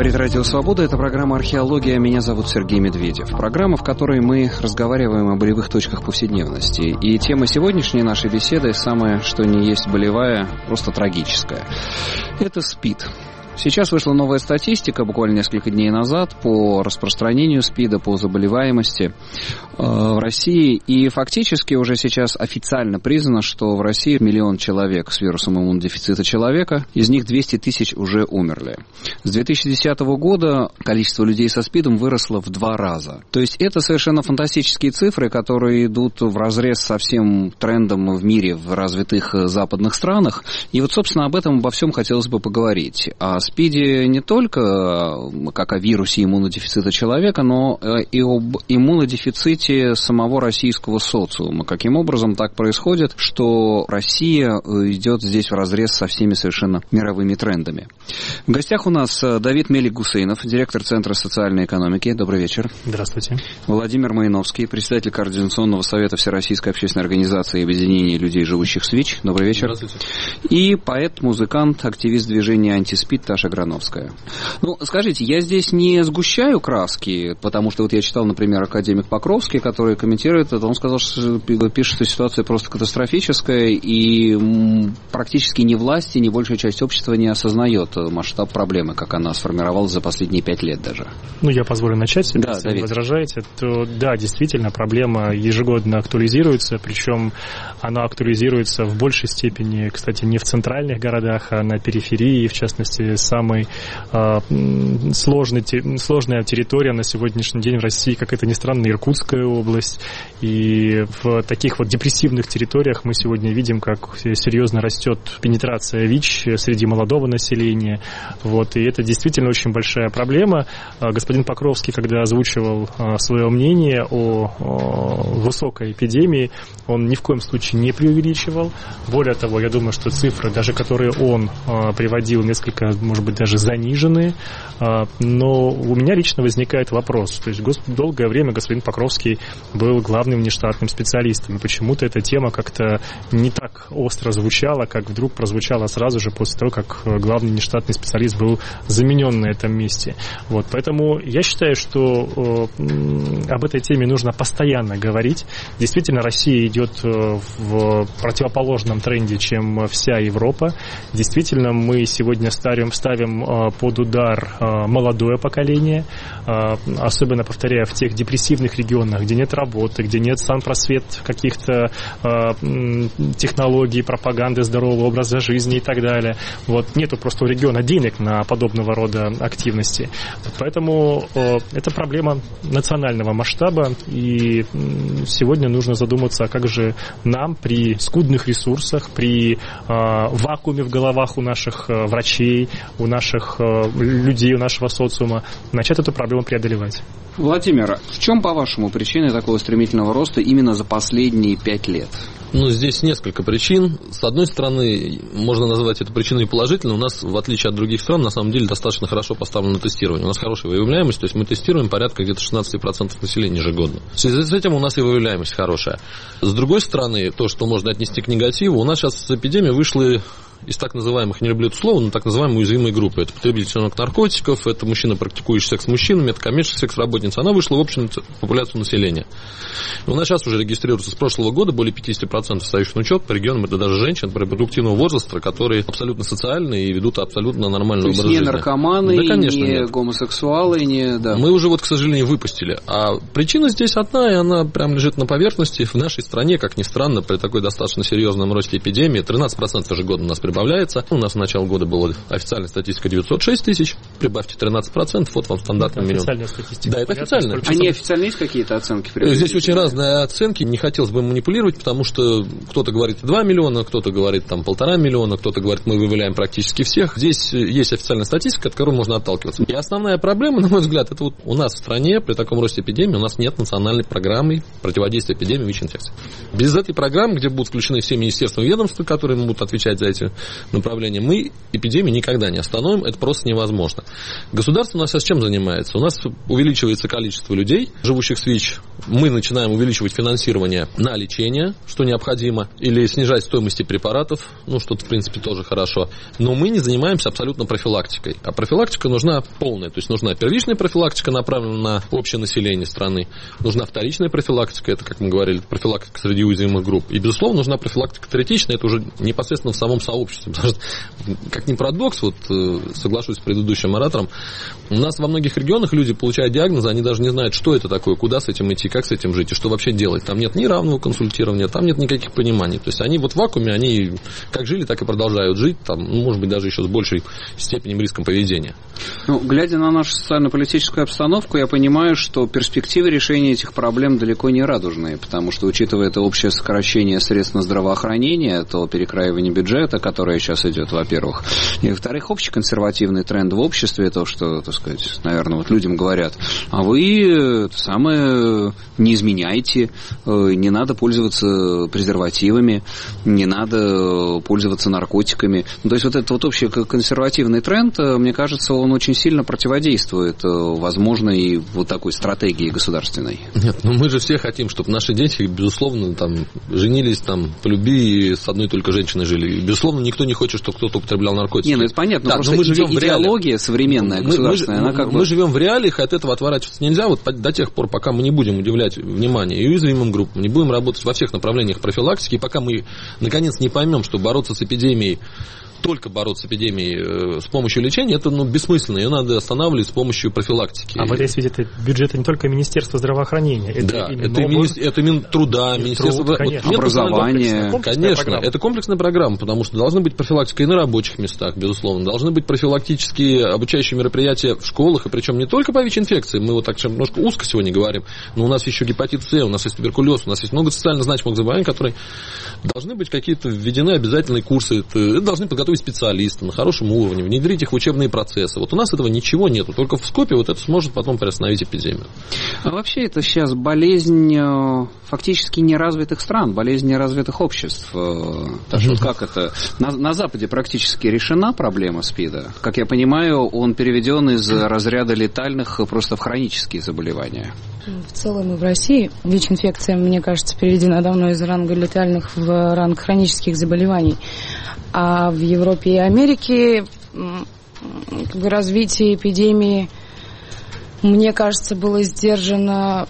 Говорит Радио Свобода, это программа «Археология». Меня зовут Сергей Медведев. Программа, в которой мы разговариваем о болевых точках повседневности. И тема сегодняшней нашей беседы, самое что ни есть болевая, просто трагическая. Это СПИД. Сейчас вышла новая статистика, буквально несколько дней назад, по распространению СПИДа, по заболеваемости в России. И фактически уже сейчас официально признано, что в России 1 миллион человек с вирусом иммунодефицита человека, из них 200 тысяч уже умерли. С 2010 года количество людей со СПИДом выросло в 2 раза. То есть это совершенно фантастические цифры, которые идут вразрез со всем трендом в мире, в развитых западных странах. И вот, собственно, об этом обо всем хотелось бы поговорить. О СПИДе не только как о вирусе иммунодефицита человека, но и об иммунодефиците самого российского социума. Каким образом так происходит, что Россия идет здесь вразрез со всеми совершенно мировыми трендами. В гостях у нас Давид Мелик-Гусейнов, директор Центра социальной экономики. Добрый вечер. Здравствуйте. Владимир Маиновский, председатель Координационного совета Всероссийской общественной организации и объединения людей, живущих с ВИЧ. Добрый вечер. Здравствуйте. И поэт, музыкант, активист движения «Антиспид» Таша Грановская. Ну, скажите, я здесь не сгущаю краски, потому что вот я читал, например, академик Покровский, который комментирует это, он сказал, что пишет, что ситуация просто катастрофическая, и практически ни власти, ни большая часть общества не осознает масштаб проблемы, как она сформировалась за последние 5 лет даже. Ну, я позволю начать, если вы возражаете. То, да, действительно, проблема ежегодно актуализируется, причем она актуализируется в большей степени, кстати, не в центральных городах, а на периферии, в частности, самая сложная территория на сегодняшний день в России, как это ни странно, Иркутская область. И в таких вот депрессивных территориях мы сегодня видим, как серьезно растет пенетрация ВИЧ среди молодого населения. Вот, и это действительно очень большая проблема. Господин Покровский, когда озвучивал свое мнение о высокой эпидемии, он ни в коем случае не преувеличивал. Более того, я думаю, что цифры, даже которые он приводил, несколько, может быть, даже заниженные. Но у меня лично возникает вопрос. То есть долгое время господин Покровский был главным внештатным специалистом. И почему-то эта тема как-то не так остро звучала, как вдруг прозвучала сразу же после того, как главный внештатный специалист был заменен на этом месте. Вот, поэтому я считаю, что об этой теме нужно постоянно говорить. Действительно, Россия идет в противоположном тренде, чем вся Европа. Действительно, мы сегодня ставим под удар молодое поколение, особенно, повторяю, в тех депрессивных регионах, где нет работы, где нет санпросвет каких-то технологий, пропаганды здорового образа жизни и так далее. Вот, нету просто у региона денег на подобного рода активности. Поэтому это проблема национального масштаба, и сегодня нужно задуматься, как же нам при скудных ресурсах, при вакууме в головах у наших врачей, у наших людей, у нашего социума, начать эту проблему преодолевать. Владимир, в чем, по-вашему, причины такого стремительного роста именно за последние 5 лет? Ну, здесь несколько причин. С одной стороны, можно назвать эту причиной положительной. У нас, в отличие от других стран, на самом деле достаточно хорошо поставлено тестирование. У нас хорошая выявляемость, то есть мы тестируем порядка где-то 16% населения ежегодно. В связи с этим у нас и выявляемость хорошая. С другой стороны, то, что можно отнести к негативу, у нас сейчас эпидемия вышла из так называемых, не люблю это слово, но так называемые уязвимые группы. Это потребители наркотиков, это мужчины, практикующие секс с мужчинами, это коммерческая секс-работница. Она вышла в общую популяцию населения. И у нас сейчас уже регистрируется с прошлого года более 50% встающих на учет по регионам. Это даже женщин репродуктивного возраста, которые абсолютно социальные и ведут абсолютно нормальный образ жизни. Не наркоманы, да, конечно, не нет. гомосексуалы, не... Да. Мы уже, к сожалению, выпустили. А причина здесь одна, и она прям лежит на поверхности. В нашей стране, как ни странно, при такой достаточно серьезном росте эпидемии, 13% ежегодно у нас прибавляется. У нас в начале года была официальная статистика 906 тысяч. Прибавьте 13%, вот вам стандартный миллион. Официальная статистика. Да, это официально. А неофициально есть какие-то оценки? Здесь очень разные оценки. Не хотелось бы манипулировать, потому что кто-то говорит 2 миллиона, кто-то говорит там 1,5 миллиона, кто-то говорит, мы выявляем практически всех. Здесь есть официальная статистика, от которой можно отталкиваться. И основная проблема, на мой взгляд, это вот у нас в стране при таком росте эпидемии у нас нет национальной программы противодействия эпидемии ВИЧ-инфекции. Без этой программы, где будут включены все министерства и ведомства, которые будут отвечать за эти направление. Мы эпидемию никогда не остановим, это просто невозможно. Государство у нас сейчас чем занимается? У нас увеличивается количество людей, живущих с ВИЧ. Мы начинаем увеличивать финансирование на лечение, что необходимо, или снижать стоимости препаратов, что в принципе тоже хорошо. Но мы не занимаемся абсолютно профилактикой. А профилактика нужна полная. То есть нужна первичная профилактика, направленная на общее население страны. Нужна вторичная профилактика, это, как мы говорили, профилактика среди уязвимых групп. И, безусловно, нужна профилактика третичная, это уже непосредственно в самом сообществе. Потому что, как ни парадокс, соглашусь с предыдущим оратором, у нас во многих регионах люди получают диагнозы, они даже не знают, что это такое, куда с этим идти, как с этим жить и что вообще делать. Там нет ни равного консультирования, там нет никаких пониманий. То есть они в вакууме, они как жили, так и продолжают жить, может быть, даже еще с большей степенью риском поведения. Глядя на нашу социально-политическую обстановку, я понимаю, что перспективы решения этих проблем далеко не радужные, потому что, учитывая это общее сокращение средств на здравоохранение, то перекраивание бюджета, которое сейчас идет, во-первых, и, во-вторых, общий консервативный тренд в обществе, то, что, так сказать, наверное, людям говорят, а вы не изменяйте, не надо пользоваться презервативами, не надо пользоваться наркотиками. То есть этот общий консервативный тренд, мне кажется, он очень сильно противодействует возможной такой стратегии государственной. Нет, мы же все хотим, чтобы наши дети, безусловно, женились по любви и с одной только женщиной жили. И, безусловно, никто не хочет, чтобы кто-то употреблял наркотики. Это понятно, да, просто мы живем идеология современная, государственная, мы живем в реалиях, от этого отворачиваться нельзя до тех пор, пока мы не будем уделять внимание и уязвимым группам, не будем работать во всех направлениях профилактики, и пока мы, наконец, не поймем, что бороться с эпидемией, только бороться с эпидемией с помощью лечения, это бессмысленно, ее надо останавливать с помощью профилактики. А в этой связи это бюджет не только Министерства здравоохранения, это Минтруда, Министерство образования. Конечно, это комплексная программа, потому что должна быть профилактика и на рабочих местах, безусловно, должны быть профилактические обучающие мероприятия в школах, и причем не только по ВИЧ-инфекции, мы так немножко узко сегодня говорим, но у нас еще гепатит С, у нас есть туберкулез, у нас есть много социально значимых заболеваний, которые должны быть какие-то введены обязательные курсы, это должны подготовить специалисты на хорошем уровне, внедрить их в учебные процессы. У нас этого ничего нету, только в скопе это сможет потом приостановить эпидемию. А вообще это сейчас болезнь фактически неразвитых стран, болезнь неразвитых обществ. Так что как это? На Западе практически решена проблема СПИДа. Как я понимаю, он переведен из разряда летальных просто в хронические заболевания. В целом и в России ВИЧ-инфекция, мне кажется, переведена давно из ранга летальных в ранг хронических заболеваний. А в Европе и Америке развитие эпидемии, мне кажется, было сдержано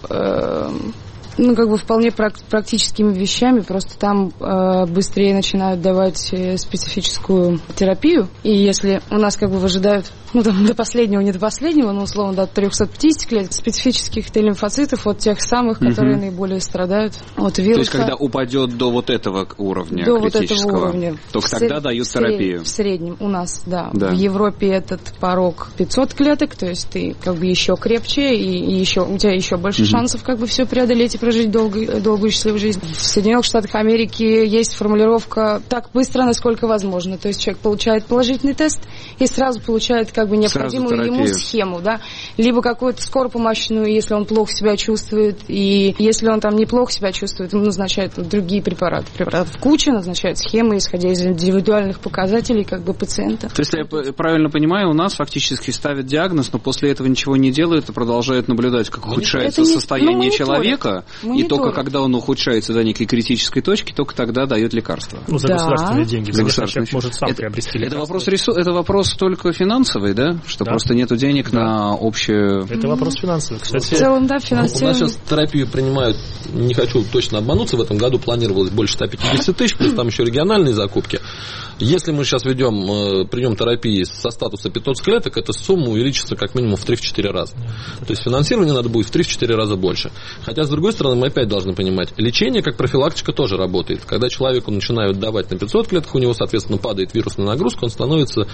вполне практическими вещами, просто там быстрее начинают давать специфическую терапию, и если у нас выжидают, до последнего, не до последнего, но условно до 350 клеток специфических Т-лимфоцитов, от тех самых, которые наиболее страдают от вируса. То есть, когда упадет до этого уровня критического, только тогда дают терапию. В среднем у нас, да. В Европе этот порог 500 клеток, то есть ты еще крепче, и у тебя еще больше шансов все преодолеть и прожить долгую и счастливую жизнь. В Соединенных Штатах Америки есть формулировка «так быстро, насколько возможно». То есть человек получает положительный тест и сразу получает необходимую ему схему, либо какую-то скоропомощную, если он плохо себя чувствует, и если он неплохо себя чувствует, ему назначают другие препараты. Препаратов куча, назначают схемы, исходя из индивидуальных показателей пациента. То есть, если я правильно понимаю, у нас фактически ставят диагноз, но после этого ничего не делают и продолжают наблюдать, как ухудшается состояние человека, и только когда он ухудшается до некой критической точки, только тогда дает лекарства. За государственные деньги. Человек может сам приобрести лекарства. Это вопрос только финансовый, что просто нету денег на общее... Это вопрос финансовый. Кстати, в целом, финансирование. У нас сейчас терапию принимают, не хочу точно обмануться, в этом году планировалось больше 150 тысяч, плюс там еще региональные закупки. Если мы сейчас придем терапии со статуса 500 клеток, эта сумма увеличится как минимум в 3-4 раза. То есть финансирование надо будет в 3-4 раза больше. Хотя, с другой стороны, мы опять должны понимать, лечение как профилактика тоже работает. Когда человеку начинают давать на 500 клеток, у него, соответственно, падает вирусная нагрузка, он становится,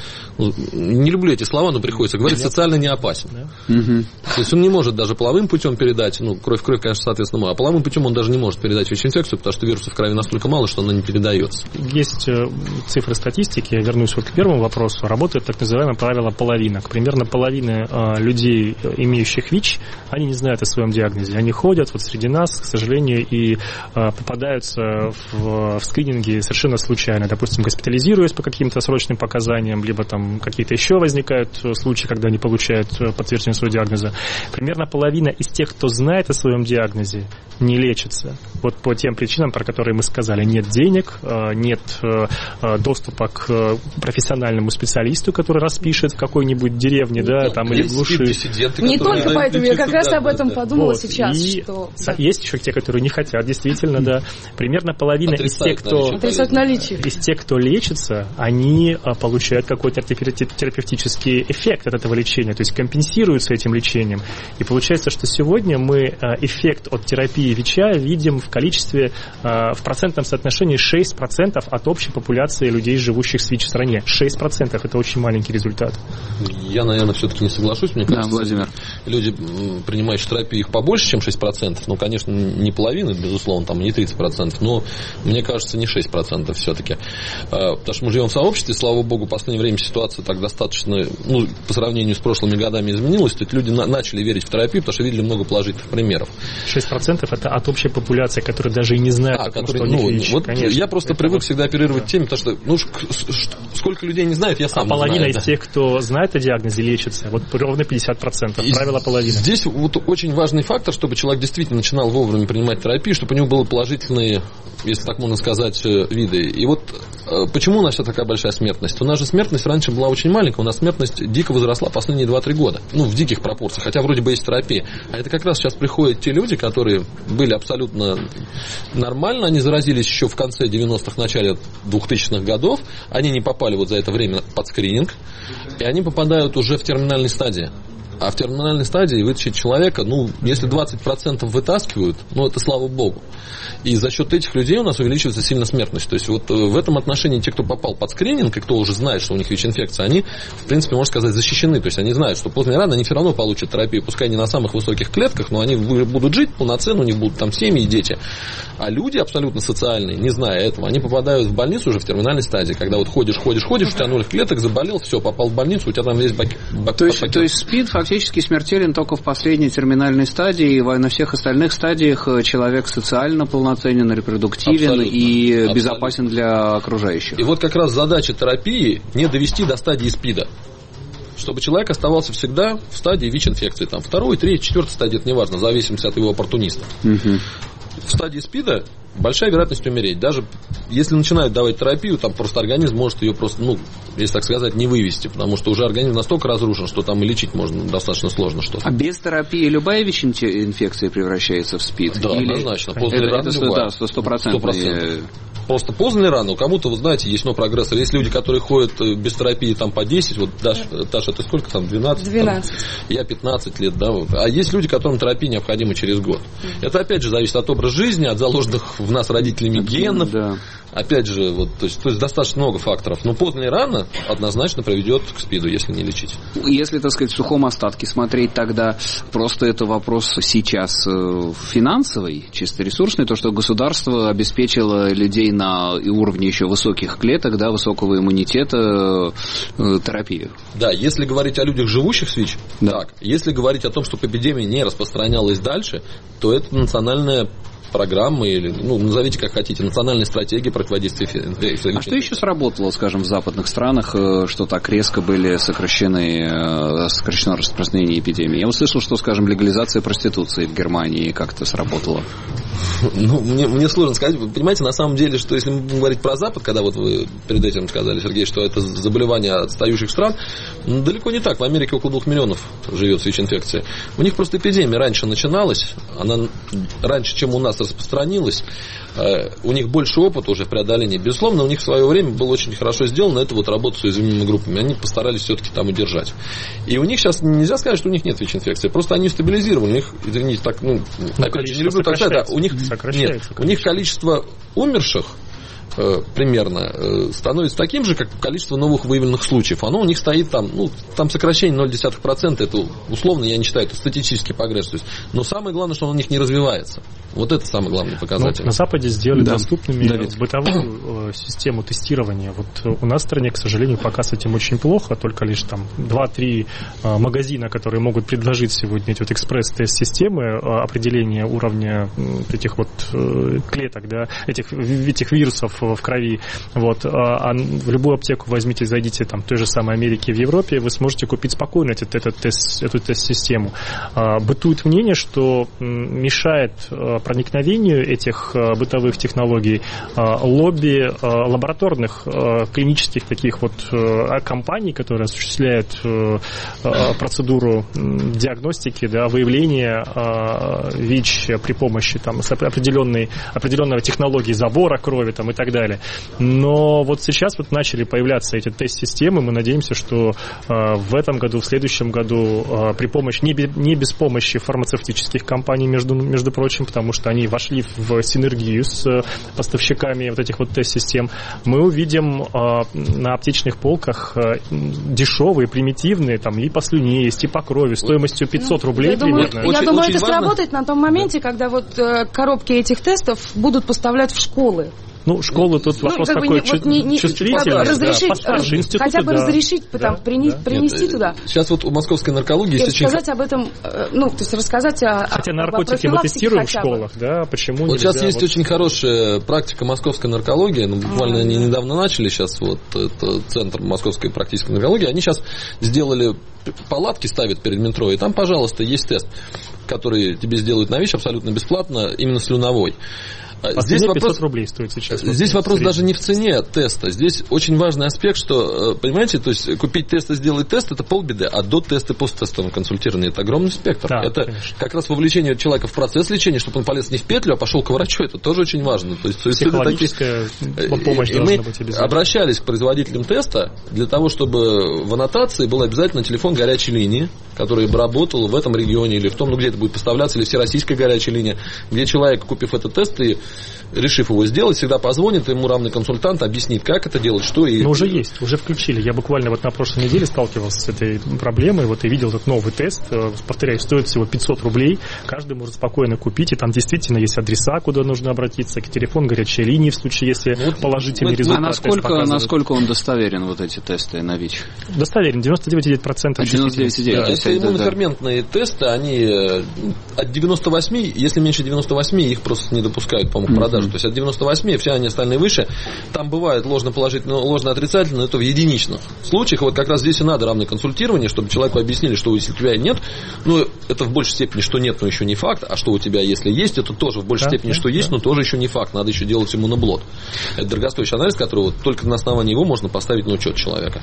не люблю эти слова, но приходится говорить, социально не опасен. То есть он не может даже половым путем передать, кровь, конечно, соответственно, мало, а половым путем он даже не может передать ВИЧ-инфекцию, потому что вирусов в крови настолько мало, что она не передается. Есть цифры статистики, я вернусь к первому вопросу, работает так называемое правило половинок. Примерно половина людей, имеющих ВИЧ, они не знают о своем диагнозе. Они ходят среди нас, нас, к сожалению, и попадаются в скрининги совершенно случайно. Допустим, госпитализируясь по каким-то срочным показаниям, либо там какие-то еще возникают случаи, когда не получают подтверждение своего диагноза. Примерно половина из тех, кто знает о своем диагнозе, не лечится. Вот по тем причинам, про которые мы сказали. Нет денег, нет доступа к профессиональному специалисту, который распишет в какой-нибудь деревне, да, там или в глуши. Не только поэтому, я как раз об этом подумала сейчас. И что, есть еще те, которые не хотят, действительно, да. Примерно половина из тех, кто лечится, они получают какой-то терапевтический эффект от этого лечения, то есть компенсируются этим лечением. И получается, что сегодня мы эффект от терапии ВИЧа видим в количестве, в процентном соотношении 6% от общей популяции людей, живущих с ВИЧ в стране. 6% это очень маленький результат. Я, наверное, все-таки не соглашусь. Мне кажется, Владимир. Люди, принимающие терапию, их побольше, чем 6%. Ну, конечно, не половина, безусловно, там не 30%, но, мне кажется, не 6% все-таки. Потому что мы живем в сообществе, слава богу, в последнее время ситуация так достаточно, ну, по сравнению с прошлыми годами изменилась. То есть люди начали верить в терапию, потому что видели много положительных примеров. 6% это от общей популяции, которая даже и не знает, что у них ВИЧ. Вот я просто привык всегда оперировать теми, потому что сколько людей не знает, я сам не знаю. А половина из тех, кто знает о диагнозе, лечится. Вот ровно 50%. Правило половины. Здесь вот очень важный фактор, чтобы человек действительно начинал вовремя принимать терапию, чтобы у него были положительные, если так можно сказать, виды. И вот почему у нас такая большая смертность? У нас же смертность раньше была очень маленькая, у нас смертность дико возросла последние 2-3 года. Ну, в диких пропорциях, хотя вроде бы есть терапия. А это как раз сейчас приходят те люди, которые были абсолютно нормально, они заразились еще в конце 90-х, начале 2000-х годов, они не попали вот за это время под скрининг, и они попадают уже в терминальной стадии. А в терминальной стадии вытащить человека, ну, если 20% вытаскивают, ну, это слава богу. И за счет этих людей у нас увеличивается сильно смертность. То есть вот в этом отношении те, кто попал под скрининг, и кто уже знает, что у них ВИЧ-инфекция, они, в принципе, можно сказать, защищены. То есть они знают, что поздно или рано они все равно получат терапию, пускай не на самых высоких клетках, но они будут жить полноценно, у них будут там семьи и дети. А люди абсолютно социальные, не зная этого, они попадают в больницу уже в терминальной стадии, когда вот ходишь, у тебя 0 клеток, заболел, все, попал в больницу, у тебя там весь пакет. То есть СПИД фактически смертелен только в последней терминальной стадии, и на всех остальных стадиях человек социально полноценен, репродуктивен абсолютно безопасен для окружающих. И вот как раз задача терапии не довести до стадии СПИДа, чтобы человек оставался всегда в стадии ВИЧ-инфекции, там, 2-й, 3-й, 4-й стадии, это неважно, в зависимости от его оппортуниста. В стадии СПИДа большая вероятность умереть. Даже если начинают давать терапию, там просто организм может ее просто, ну, если так сказать, не вывести, потому что уже организм настолько разрушен, что там и лечить можно достаточно сложно что-то. А без терапии любая ВИЧ-инфекция превращается в СПИД? Да, однозначно. После раны да, 100%. Просто поздно или рано. У кому-то, вы знаете, есть прогрессор. Есть люди, которые ходят без терапии там по 10. Вот, Таша, ты сколько там? 12? 12. Там, я 15 лет, да. Вот. А есть люди, которым терапия необходима через год. Это, опять же, зависит от образа жизни, от заложенных в нас родителями генов. Да. Опять же, вот, то есть достаточно много факторов. Но поздно или рано однозначно приведет к СПИДу, если не лечить. Если, так сказать, в сухом остатке смотреть, тогда просто это вопрос сейчас финансовый, чисто ресурсный, то, что государство обеспечило людей на уровне еще высоких клеток, да, высокого иммунитета, терапию. Да, если говорить о людях, живущих с ВИЧ, да. Так. Если говорить о том, чтобы эпидемия не распространялась дальше, то это национальная программы или, ну, назовите как хотите, национальные стратегии противодействия инфекции. А что еще сработало, скажем, в западных странах, что так резко были сокращено распространение эпидемии? Я услышал, что, скажем, легализация проституции в Германии как-то сработала. Ну, мне сложно сказать. Вы понимаете, на самом деле, что если говорить про Запад, когда вот вы перед этим сказали, Сергей, что это заболевание отстающих стран, ну, далеко не так. В Америке около 2 миллионов живет с ВИЧ-инфекцией. У них просто эпидемия раньше начиналась, она раньше, чем у нас распространилась. У них больше опыта уже в преодолении. Безусловно, у них в свое время было очень хорошо сделано это вот работа с уязвимыми группами. Они постарались все-таки там удержать. И у них сейчас нельзя сказать, что у них нет ВИЧ-инфекции. Просто они стабилизированы. У них, извините, так, опять же, не люблю так сказать, у них количество умерших примерно становится таким же, как количество новых выявленных случаев. Оно у них стоит там, там сокращение 0,1%, это условно, я не считаю, это статистический прогресс. Но самое главное, что он у них не развивается. Вот это самый главный показатель. На Западе сделали доступными бытовую систему тестирования. Вот у нас в стране, к сожалению, пока с этим очень плохо, только лишь там 2-3 магазина, которые могут предложить сегодня эти вот экспресс-тест-системы определения уровня этих вот клеток, да, этих вирусов в крови. Вот. А в любую аптеку возьмите, зайдите там в той же самой Америке, в Европе, вы сможете купить спокойно эту тест-систему. Бытует мнение, что мешает проникновению этих бытовых технологий лобби лабораторных клинических таких вот компаний, которые осуществляют процедуру диагностики, да, выявления ВИЧ при помощи там, определенного технологии забора крови там, и так далее. Но вот сейчас вот начали появляться эти тест-системы. Мы надеемся, что в этом году, в следующем году при помощи, не без помощи фармацевтических компаний, между прочим, потому что они вошли в синергию с поставщиками вот этих вот тест-систем, мы увидим на аптечных полках дешевые, примитивные, там, липослюни, есть типа крови, стоимостью 500 рублей примерно. Я думаю, это сработает на том моменте, когда вот коробки этих тестов будут поставлять в школы. Ну, школы тут вопрос такой чувствительный. Разрешить, хотя бы разрешить, принести туда. Сейчас вот у московской наркологии есть очень... рассказать об этом, то есть рассказать о Хотя наркотики мы тестируем в школах, да, почему вот нельзя? Сейчас есть очень хорошая практика московской наркологии, буквально они недавно начали, сейчас вот это Центр московской практической наркологии, они сейчас сделали, палатки ставят перед метро, и там, пожалуйста, есть тест, который тебе сделают на ВИЧ абсолютно бесплатно, именно слюновой. Здесь вопрос, 500 рублей стоит сейчас. Здесь вопрос даже не в цене теста. Здесь очень важный аспект, что, понимаете, то есть купить тест и сделать тест – это полбеды, а до теста и посттестовое консультирование – это огромный спектр. Да, это конечно. Как раз вовлечение человека в процесс лечения, чтобы он полез не в петлю, а пошел к врачу. Это тоже очень важно. То есть, психологическая помощь должна быть обязательно. Мы обращались к производителям теста для того, чтобы в аннотации был обязательно телефон горячей линии, который бы работал в этом регионе или в том, где это будет поставляться, или всероссийская горячая линия, где человек, купив этот тест и решив его сделать, всегда позвонит, ему равный консультант объяснит, как это делать, что и... Но уже есть, уже включили. Я буквально вот на прошлой неделе сталкивался с этой проблемой, вот и видел этот новый тест. Повторяю, стоит всего 500 рублей. Каждый может спокойно купить, и там действительно есть адреса, куда нужно обратиться, к телефону горячей линии в случае, если положительный результат. А насколько он достоверен, вот эти тесты на ВИЧ? Достоверен, 99%. 99,9%. Да, это иммуноферментные тесты, они от 98, если меньше 98, их просто не допускают, по-моему, к продаже. То есть от 98, все они остальные выше. Там бывает ложно-положительно, ложно-отрицательно, но это в единичных случаях. Вот как раз здесь и надо равное консультирование, чтобы человеку объяснили, что если у тебя нет, это в большей степени, что нет, но еще не факт, а что у тебя, если есть, это тоже в большей степени, что есть, но тоже еще не факт. Надо еще делать иммуноблот. Это дорогостоящий анализ, который вот только на основании его можно поставить на учет человека.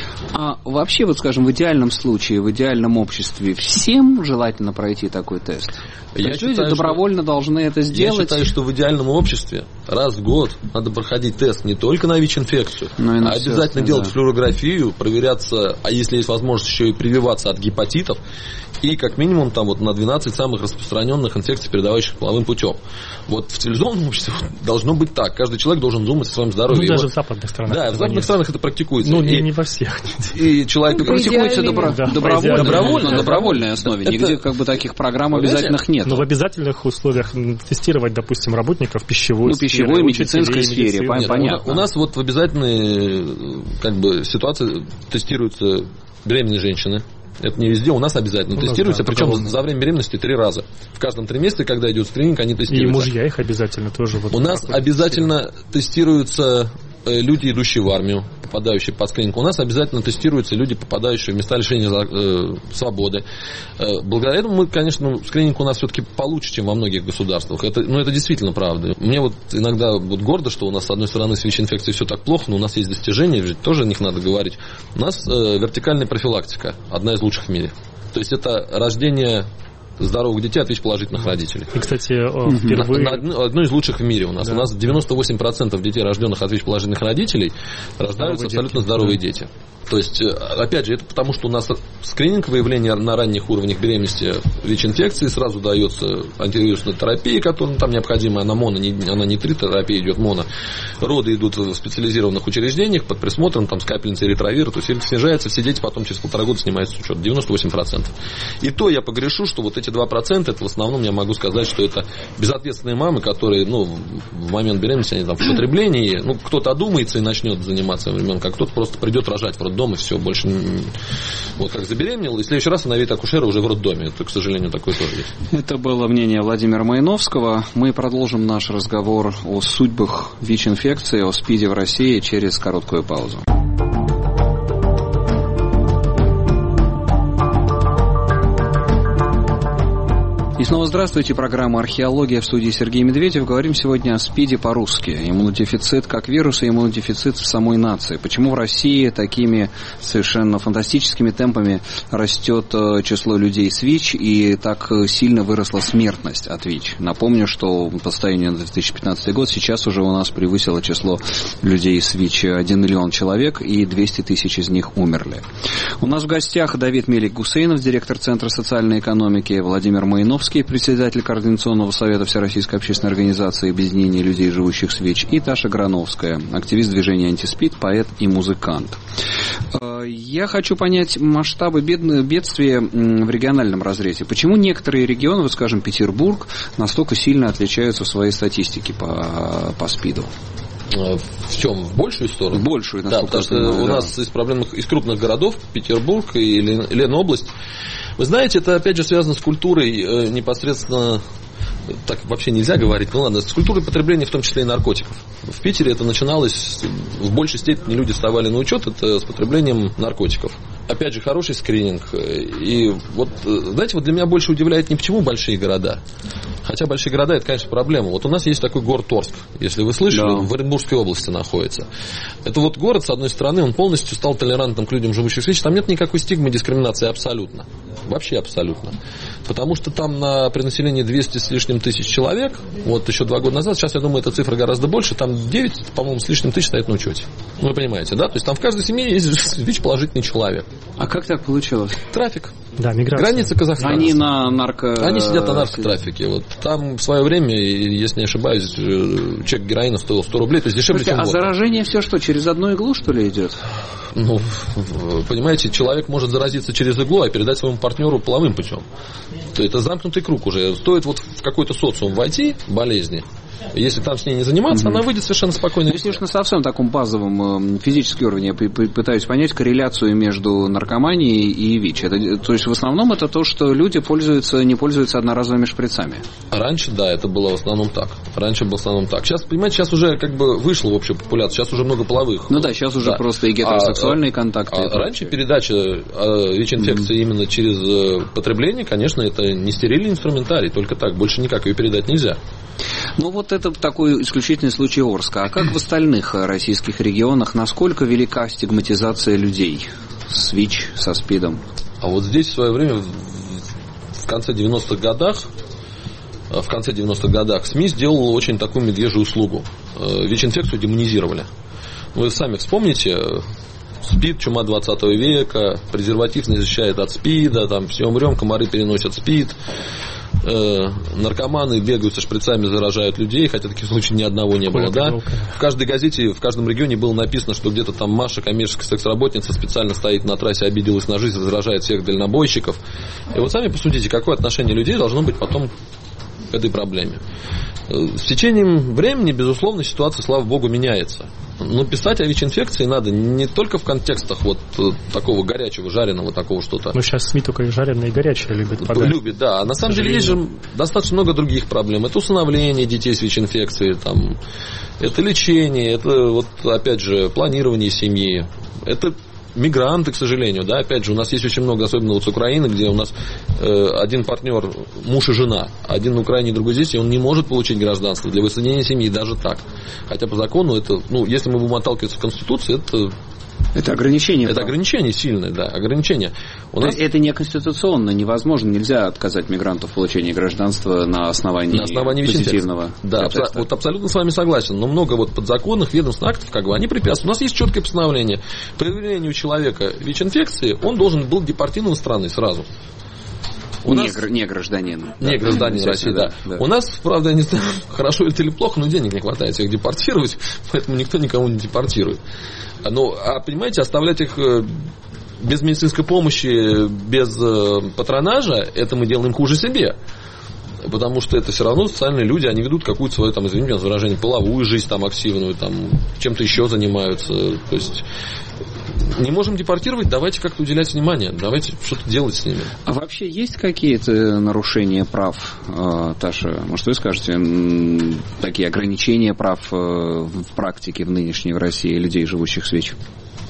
А вообще, вот скажем, в идеальном случае, в идеальном обществе всем желательно пройти такой тест? Люди добровольно должны это сделать. Я считаю, что в идеальном обществе раз в год надо проходить тест не только на ВИЧ-инфекцию, а обязательно делать флюорографию, проверяться, а если есть возможность еще и прививаться от гепатитов, и как минимум там вот на 12 самых распространенных инфекций, передавающих половым путем. Вот в цивилизованном обществе должно быть так. Каждый человек должен думать о своем здоровье. Даже в западных странах. Да, в западных странах это практикуется. Не во всех. И человек практикуется добровольно, на добровольной основе. Нигде как бы таких программ обязательных нет. Но в обязательных условиях тестировать, допустим, работников пищевой сферы, медицинской сфере, понятно. У нас вот в обязательной ситуации тестируются беременные женщины. Это не везде, у нас обязательно тестируются, причем за время беременности 3 раза. В каждом триместре, когда идет скрининг, они тестируются. И мужья их обязательно тоже. У нас обязательно тестируются люди, идущие в армию, попадающие под скрининг. У нас обязательно тестируются люди, попадающие в места лишения свободы. Благодаря этому мы, конечно, скрининг у нас все-таки получше, чем во многих государствах. Это действительно правда. Мне вот иногда гордо, что у нас, с одной стороны, с ВИЧ-инфекцией все так плохо, но у нас есть достижения, ведь тоже о них надо говорить. У нас вертикальная профилактика, одна из лучших в мире. То есть это рождение здоровых детей от ВИЧ-положительных родителей. И, кстати, впервые... Одно из лучших в мире у нас. Да. У нас 98% детей, рожденных от ВИЧ-положительных родителей, рождаются абсолютно здоровые дети. То есть, опять же, это потому, что у нас скрининг выявления на ранних уровнях беременности ВИЧ-инфекции, сразу дается антивирусная терапия, которая там необходима, она моно, она не тритерапия, идет моно. Роды идут в специализированных учреждениях под присмотром, там, с капельницей ретровира, то есть снижается, все дети потом через 1,5 года снимаются с учета, 98%. И то я погрешу, что вот эти 2%, это в основном я могу сказать, что это безответственные мамы, которые, в момент беременности, они там в потреблении, кто-то одумается и начнет заниматься ребенком, а кто-то просто придет рожать в роддом и все, больше вот как забеременел, и в следующий раз она видит акушера уже в роддоме. Это, к сожалению, такое тоже есть. Это было мнение Владимира Майновского. Мы продолжим наш разговор о судьбах ВИЧ-инфекции, о СПИДе в России через короткую паузу. И снова здравствуйте. Программа «Археология», в студии Сергей Медведев. Говорим сегодня о СПИДе по-русски. Иммунодефицит как вирус и иммунодефицит в самой нации. Почему в России такими совершенно фантастическими темпами растет число людей с ВИЧ и так сильно выросла смертность от ВИЧ? Напомню, что по состоянию на 2015 год сейчас уже у нас превысило число людей с ВИЧ 1 миллион человек, и 200 тысяч из них умерли. У нас в гостях Давид Мелик-Гусейнов, директор Центра социальной экономики, Владимир Майновский, председатель Координационного совета Всероссийской общественной организации объединения людей, живущих с ВИЧ, и Таша Грановская, активист движения «Антиспид», поэт и музыкант. Я хочу понять масштабы бедствия в региональном разрезе. Почему некоторые регионы, вот скажем, Петербург, настолько сильно отличаются в своей статистике по СПИДу? В чем? В большую сторону? В большую, да, потому что у нас из крупных городов, Петербург и Ленобласть. Вы знаете, это опять же связано с культурой непосредственно, так вообще нельзя говорить, с культурой потребления, в том числе и наркотиков. В Питере это начиналось, в большей степени люди вставали на учет, это с потреблением наркотиков. Опять же, хороший скрининг. И вот, знаете, для меня больше удивляет не почему большие города. Хотя большие города, это, конечно, проблема. Вот у нас есть такой город Торск, если вы слышали, да. В Оренбургской области находится. Это вот город, с одной стороны, он полностью стал толерантным к людям, живущим с ВИЧ. Там нет никакой стигмы, дискриминации абсолютно. Вообще абсолютно. Потому что там при населении 200 с лишним тысяч человек, вот еще 2 года назад, сейчас, я думаю, эта цифра гораздо больше, там 9, по-моему, с лишним тысяч стоит на учете. Вы понимаете, да? То есть там в каждой семье есть ВИЧ-положительный человек. А как так получилось? Трафик. Да, миграция. Граница Казахстана. Они сидят на наркотрафике. Вот там в свое время, если не ошибаюсь, чек героина стоил 100 рублей, то есть дешевле, чем водка. Заражение все что, через одну иглу, что ли, идет? Понимаете, человек может заразиться через иглу, а передать своему партнеру половым путем. То это замкнутый круг уже. Стоит вот в какой-то социум войти, болезни, если там с ней не заниматься, она выйдет совершенно спокойно. Если уж на совсем таком базовом физическом уровне, я пытаюсь понять корреляцию между наркоманией и ВИЧ. То есть в основном это то, что люди не пользуются одноразовыми шприцами. Раньше, да, это было в основном так. Сейчас, понимаете, сейчас уже как бы вышло в общую популяцию, сейчас уже много половых. Ну да, сейчас уже просто и гетеросексуальные контакты. Раньше передача ВИЧ-инфекции именно через потребление, конечно, это не стерильный инструментарий, только так, больше никак ее передать нельзя. Ну, вот это такой исключительный случай Орска. А как в остальных российских регионах, насколько велика стигматизация людей с ВИЧ, со СПИДом? А вот здесь в свое время, в конце 90-х годах СМИ сделала очень такую медвежью услугу. ВИЧ-инфекцию демонизировали. Вы сами вспомните, СПИД, чума 20 века, презерватив не защищает от СПИДа, там все умрем, комары переносят СПИД. Наркоманы бегают со шприцами, заражают людей, хотя таких случаев ни одного не было, да? В каждой газете, в каждом регионе было написано, что где-то там Маша, коммерческая секс-работница, специально стоит на трассе, обиделась на жизнь, заражает всех дальнобойщиков. И вот сами посудите, какое отношение людей должно быть потом к этой проблеме. С течением времени, безусловно, ситуация, слава богу, меняется. Но писать о ВИЧ-инфекции надо не только в контекстах вот такого горячего, жареного, такого что-то. Ну, сейчас СМИ только и жареное, и горячее любят подать. Любят, да. А на самом деле есть же достаточно много других проблем. Это усыновление детей с ВИЧ-инфекцией, там, это лечение, это, вот, опять же, планирование семьи. Это мигранты, к сожалению, да, опять же, у нас есть очень много, особенно вот с Украины, где у нас один партнер, муж и жена, один на Украине, другой здесь, и он не может получить гражданство для воссоединения семьи, даже так. Хотя по закону это, если мы будем отталкиваться в Конституции, это Это ограничение. Это ограничение сильное, да, ограничение. Это не конституционно, невозможно, нельзя отказать мигранту в получении гражданства на основании позитивного. Да, вот абсолютно с вами согласен. Но много вот подзаконных ведомственных актов, они препятствуют. У нас есть четкое постановление. При выявлении у человека ВИЧ-инфекции он должен был депортирован из страны сразу. Не гражданин. Не гражданин России, да. У нас, правда, я не знаю, хорошо это или плохо, но денег не хватает всех депортировать, поэтому никто никого не депортирует. Понимаете, оставлять их без медицинской помощи, без патронажа, это мы делаем хуже себе. Потому что это все равно социальные люди, они ведут какую-то свою, извините меня за выражение, половую жизнь активную, чем-то еще занимаются. То есть не можем депортировать, давайте как-то уделять внимание, давайте что-то делать с ними. А вообще есть какие-то нарушения прав, Таша? Может, вы скажете, такие ограничения прав в практике в нынешней в России людей, живущих с ВИЧ?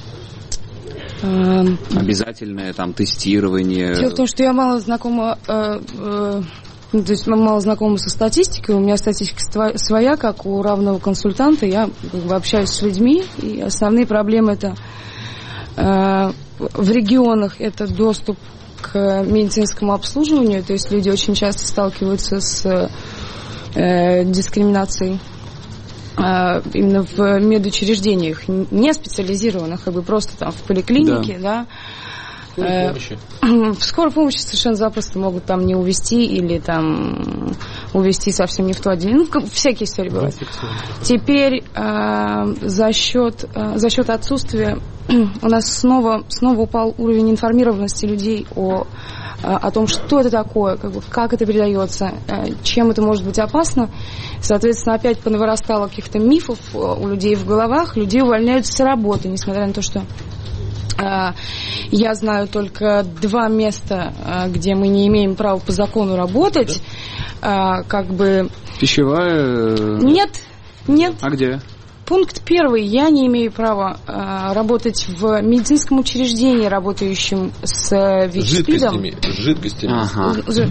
Обязательное тестирование? Дело в том, что я мало знакома... То есть мало знакома со статистикой, у меня статистика своя, как у равного консультанта, я общаюсь с людьми, и основные проблемы это в регионах это доступ к медицинскому обслуживанию, то есть люди очень часто сталкиваются с дискриминацией именно в медучреждениях, не специализированных, просто в поликлинике, да. В скорой помощи совершенно запросто могут не увезти или увезти совсем не в то отделение. Всякие истории бывают. Теперь за счет отсутствия у нас снова упал уровень информированности людей о том, что это такое, как это передается, чем это может быть опасно. Соответственно, опять понавырастало каких-то мифов у людей в головах. Людей увольняют с работы, несмотря на то, что я знаю только 2 места, где мы не имеем права по закону работать. Да? Пищевая? Нет. А где? Пункт 1. Я не имею права работать в медицинском учреждении, работающем с ВИЧ-СПИДом. Жидкостями. Ага.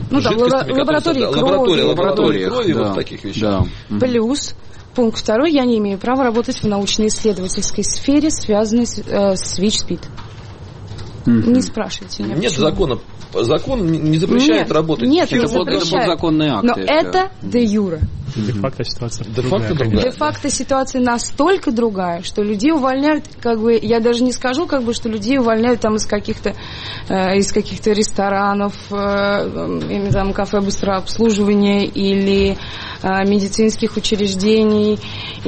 Лаборатории крови, вот таких вещей. Да. Плюс пункт 2. Я не имею права работать в научно-исследовательской сфере, связанной с ВИЧ-СПИД. Не спрашивайте меня. Нет закона. Закон не запрещает работать. Нет, не запрещает. Подзаконные акты. Но это де юре. Де-факто ситуация другая. Де-факто ситуация настолько другая, что людей увольняют, я даже не скажу, что людей увольняют из каких-то ресторанов, кафе быстрого обслуживания или медицинских учреждений.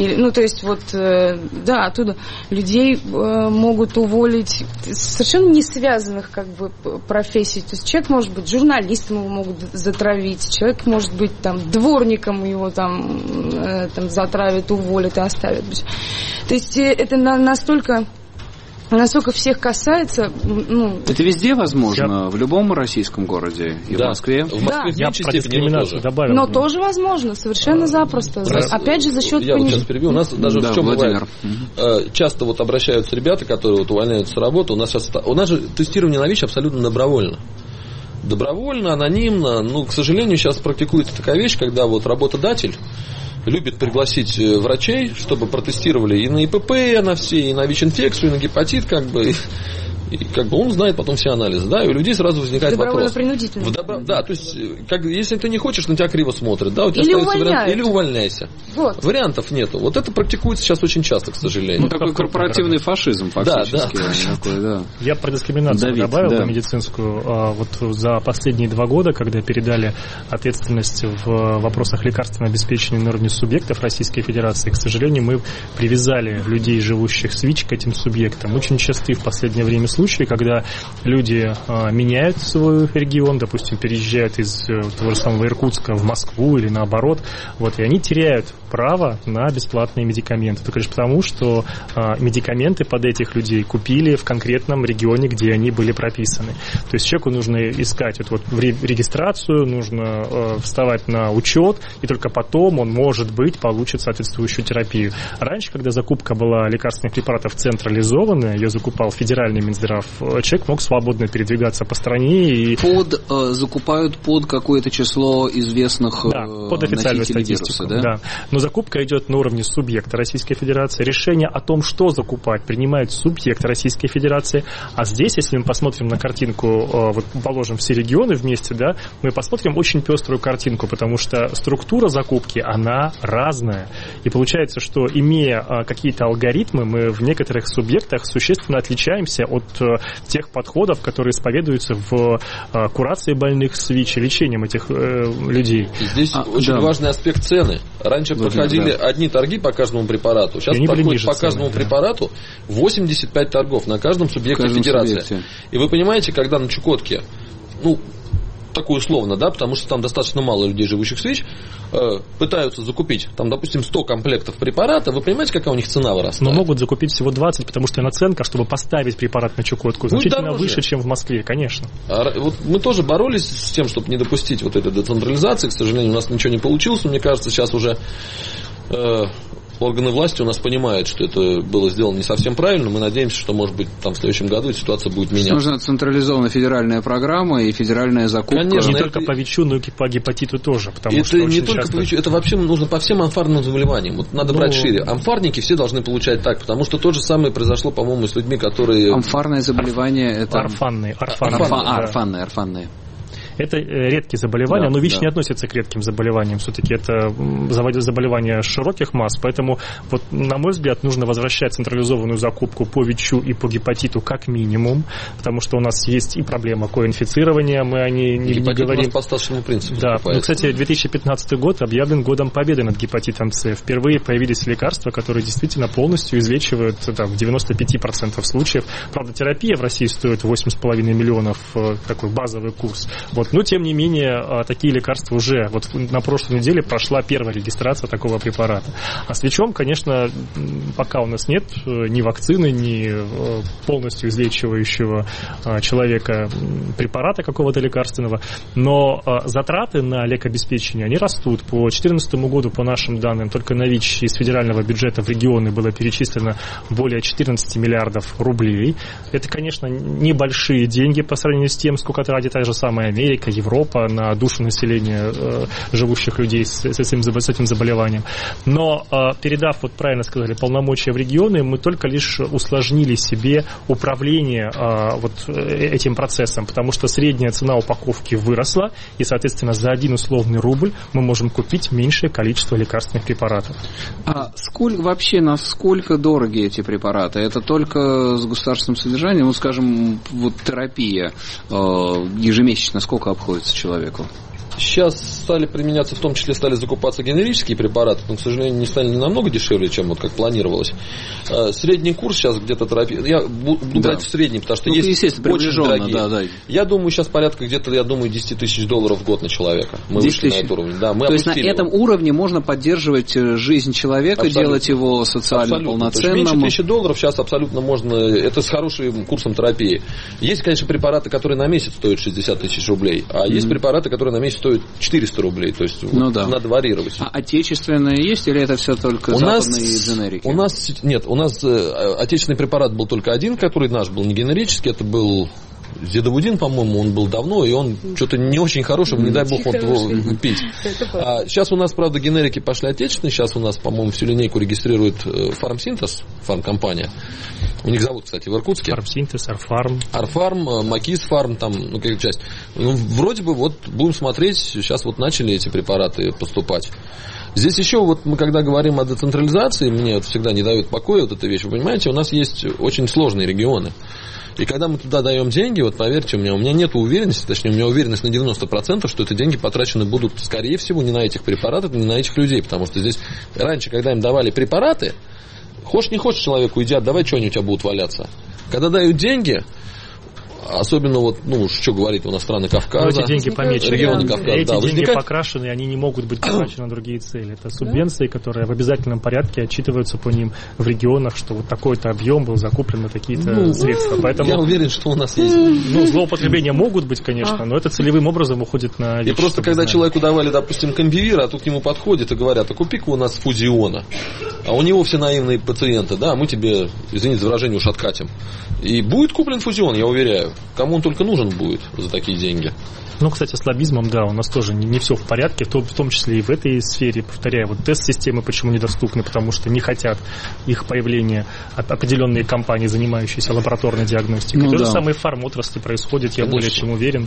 Оттуда людей могут уволить совершенно не связанных профессий. То есть человек может быть журналистом, его могут затравить, человек может быть дворником, его затравят, уволят и оставят. То есть это настолько всех касается. Это везде возможно, в любом российском городе и в Москве. В Москве я про дискриминацию добавил. Но тоже возможно, совершенно запросто. Опять же, за счет Я сейчас перебью. У нас даже в чем бывает. Часто обращаются ребята, которые увольняются с работы. У нас же тестирование на ВИЧ абсолютно добровольно. Добровольно, анонимно. К сожалению, сейчас практикуется такая вещь, когда работодатель любит пригласить врачей, чтобы протестировали и на ИПП, и на все, и на ВИЧ-инфекцию, и на гепатит, и он знает потом все анализы, да, и у людей сразу возникает вопрос. Добровольно-принудительно. Да, то есть, если ты не хочешь, на тебя криво смотрят, да, у тебя или остается вариант, или увольняйся. Вот. Вариантов нету. Вот это практикуется сейчас очень часто, к сожалению. Такой корпоративный фашизм, фактически. Да. Я про дискриминацию добавил медицинскую. За последние 2 года, когда передали ответственность в вопросах лекарственного обеспечения на уровне субъектов Российской Федерации, к сожалению, мы привязали людей, живущих с ВИЧ, к этим субъектам. Очень часто в последнее время случаи, когда люди меняют свой регион, допустим, переезжают из того же самого Иркутска в Москву или наоборот, и они теряют право на бесплатные медикаменты. Только лишь потому, что медикаменты под этих людей купили в конкретном регионе, где они были прописаны. То есть человеку нужно искать регистрацию, нужно вставать на учет, и только потом он, может быть, получит соответствующую терапию. Раньше, когда закупка была лекарственных препаратов централизованная, ее закупал федеральный Минздрав дилеров, человек мог свободно передвигаться по стране. И... Закупают под какое-то число известных под официальную статистику. Вируса, да? Да. Но закупка идет на уровне субъекта Российской Федерации. Решение о том, что закупать, принимает субъект Российской Федерации. А здесь, если мы посмотрим на картинку, вот положим все регионы вместе, да, мы посмотрим очень пеструю картинку, потому что структура закупки, она разная. И получается, что имея какие-то алгоритмы, мы в некоторых субъектах существенно отличаемся от тех подходов, которые исповедуются в курации больных с ВИЧ и лечением этих людей. И здесь очень важный аспект цены. Раньше проходили одни торги по каждому препарату. Сейчас проходит по каждому препарату 85 торгов на каждом субъекте федерации. И вы понимаете, когда на Чукотке, такое условно, да, потому что там достаточно мало людей, живущих с ВИЧ, пытаются закупить, там, допустим, 100 комплектов препарата, вы понимаете, какая у них цена вырастает? Но могут закупить всего 20, потому что наценка, чтобы поставить препарат на Чукотку, значительно выше, чем в Москве, конечно. Вот мы тоже боролись с тем, чтобы не допустить вот этой децентрализации, к сожалению, у нас ничего не получилось, но мне кажется, сейчас уже... Органы власти у нас понимают, что это было сделано не совсем правильно. Мы надеемся, что, может быть, там в следующем году ситуация будет меняться. Нужна централизованная федеральная программа и федеральная закупка. Конечно, не только по ВИЧу, но и по гепатиту тоже. Потому это не только по ВИЧу, это вообще нужно по всем амфарным заболеваниям. Вот надо брать шире. Амфарники все должны получать так, потому что то же самое произошло, по-моему, с людьми, которые... Амфарное заболевание это... Орфанные. Орфанные. Это редкие заболевания, но ВИЧ не относится к редким заболеваниям. Все-таки это заболевания широких масс. Поэтому, вот, на мой взгляд, нужно возвращать централизованную закупку по ВИЧу и по гепатиту как минимум, потому что у нас есть и проблема коинфицирования, мы о ней не говорим. У нас по остаточному принципу. Да, кстати, 2015 год объявлен годом победы над гепатитом С. Впервые появились лекарства, которые действительно полностью излечивают в 95% случаев. Правда, терапия в России стоит 8,5 миллионов, такой базовый курс. Но, тем не менее, такие лекарства уже... Вот на прошлой неделе прошла первая регистрация такого препарата. А с ВИЧом, конечно, пока у нас нет ни вакцины, ни полностью излечивающего человека препарата какого-то лекарственного, но затраты на лекобеспечение, они растут. По 2014 году, по нашим данным, только на ВИЧ из федерального бюджета в регионы было перечислено более 14 миллиардов рублей. Это, конечно, небольшие деньги по сравнению с тем, сколько тратит та же самая Америка, Европа на душу населения живущих людей с этим заболеванием. Но передав, вот правильно сказали, полномочия в регионы, мы только лишь усложнили себе управление вот этим процессом, потому что средняя цена упаковки выросла, и, соответственно, за 1 условный рубль мы можем купить меньшее количество лекарственных препаратов. А насколько дороги эти препараты? Это только с государственным содержанием? Скажем, вот терапия ежемесячно сколько обходится человеку? Сейчас стали применяться, в том числе стали закупаться генерические препараты, но, к сожалению, не стали намного дешевле, чем вот как планировалось. Средний курс сейчас где-то терапии, я буду брать в среднем, потому что есть очень дорогие. Да. Я думаю, сейчас порядка где-то, $10 тысяч в год на человека. Мы вышли на этот уровень. Да, мы То есть на этом уровне можно поддерживать жизнь человека, делать его социально полноценным. То есть меньше $1000 сейчас абсолютно можно, это с хорошим курсом терапии. Есть, конечно, препараты, которые на месяц стоят 60 тысяч рублей, а есть препараты, которые на месяц стоят 400 рублей, то есть надо варьировать. А отечественные есть или это все только западные дженерики? У нас отечественный препарат был только один, который наш был не генерический, это был Зедовудин, по-моему, он был давно, и он что-то не очень хороший, не дай бог вот его пить. Сейчас у нас, правда, генерики пошли отечественные, сейчас у нас, по-моему, всю линейку регистрирует Фармсинтез, фармкомпания. У них зовут, кстати, в Иркутске. Фармсинтез, Арфарм. Арфарм, Макис Фарм, там, какая часть. Вроде бы вот будем смотреть, сейчас вот начали эти препараты поступать. Здесь еще вот мы когда говорим о децентрализации, мне вот всегда не дает покоя вот эта вещь. Вы понимаете, у нас есть очень сложные регионы. И когда мы туда даем деньги, вот поверьте, у меня нет уверенности, точнее, у меня уверенность на 90%, что эти деньги потрачены будут, скорее всего, не на этих препаратах, не на этих людей. Потому что здесь раньше, когда им давали препараты, хочешь не хочешь человеку, иди отдавай, что они у тебя будут валяться. Когда дают деньги, особенно вот, что говорить, у нас страны Кавказа, эти деньги помечены, регионы Кавказа. Эти деньги покрашены, и они не могут быть потрачены на другие цели. Это субвенции, которые в обязательном порядке отчитываются по ним в регионах, что вот такой-то объем был закуплен на такие-то средства. Поэтому, я уверен, что у нас есть. Злоупотребления могут быть, конечно, но это целевым образом уходит на вещи. И просто когда человеку давали, допустим, комбивир, а тут к нему подходит и говорят: а купи-ка у нас фузиона. А у него все наивные пациенты, да, мы тебе, извините за выражение, уж откатим. И будет куплен фузион, я уверяю. Кому он только нужен будет за такие деньги. Кстати, с лоббизмом, да, у нас тоже не все в порядке, в том числе и в этой сфере. Повторяю, вот тест-системы почему недоступны, потому что не хотят их появления определенные компании, занимающиеся лабораторной диагностикой. То же самое в фармотрасли происходит, я более чем уверен.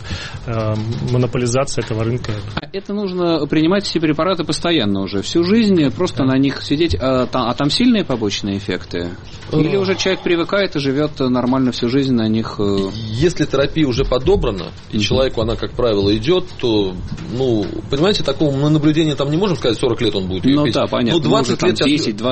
Монополизация этого рынка. Это нужно принимать все препараты постоянно уже, всю жизнь, просто на них сидеть. А там сильные побочные эффекты? Или уже человек привыкает и живет нормально всю жизнь на них? Если терапия уже подобрана, и человеку она, как правило, идет, то, понимаете, такого мы наблюдения там не можем сказать, 40 лет он будет ее пить. Да, понятно. 20 лет,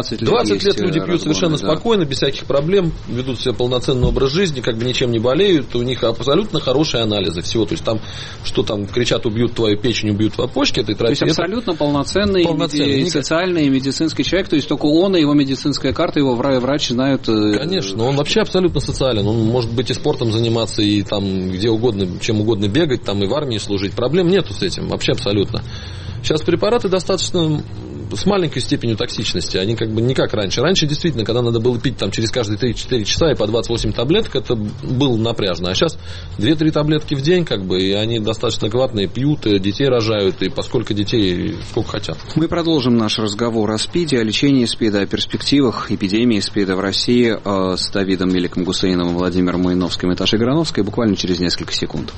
20 лет люди пьют совершенно спокойно, без всяких проблем, ведут себя полноценный образ жизни, как бы ничем не болеют, у них абсолютно хорошие анализы всего. То есть там, что там кричат, убьют твою печень, убьют твои почки, этой терапии. То есть абсолютно полноценный социальный и медицинский человек, то есть только он и его медицинская карта, его врач знают. Конечно, он вообще абсолютно социален, он может быть и спортом заниматься, и там где угодно, чем угодно бегать, там и в армии служить. Проблем нету с этим, вообще абсолютно. Сейчас препараты достаточно с маленькой степенью токсичности, они как бы не как раньше. Раньше действительно, когда надо было пить там через каждые 3-4 часа и по 28 таблеток, это было напряжно. А сейчас 2-3 таблетки в день, как бы, и они достаточно адекватные, пьют, детей рожают, и поскольку детей сколько хотят. Мы продолжим наш разговор о СПИДе, о лечении СПИДа, о перспективах эпидемии СПИДа в России с Давидом Меликом Гусейновым, Владимиром Маиновским и Ташей Грановской буквально через несколько секунд.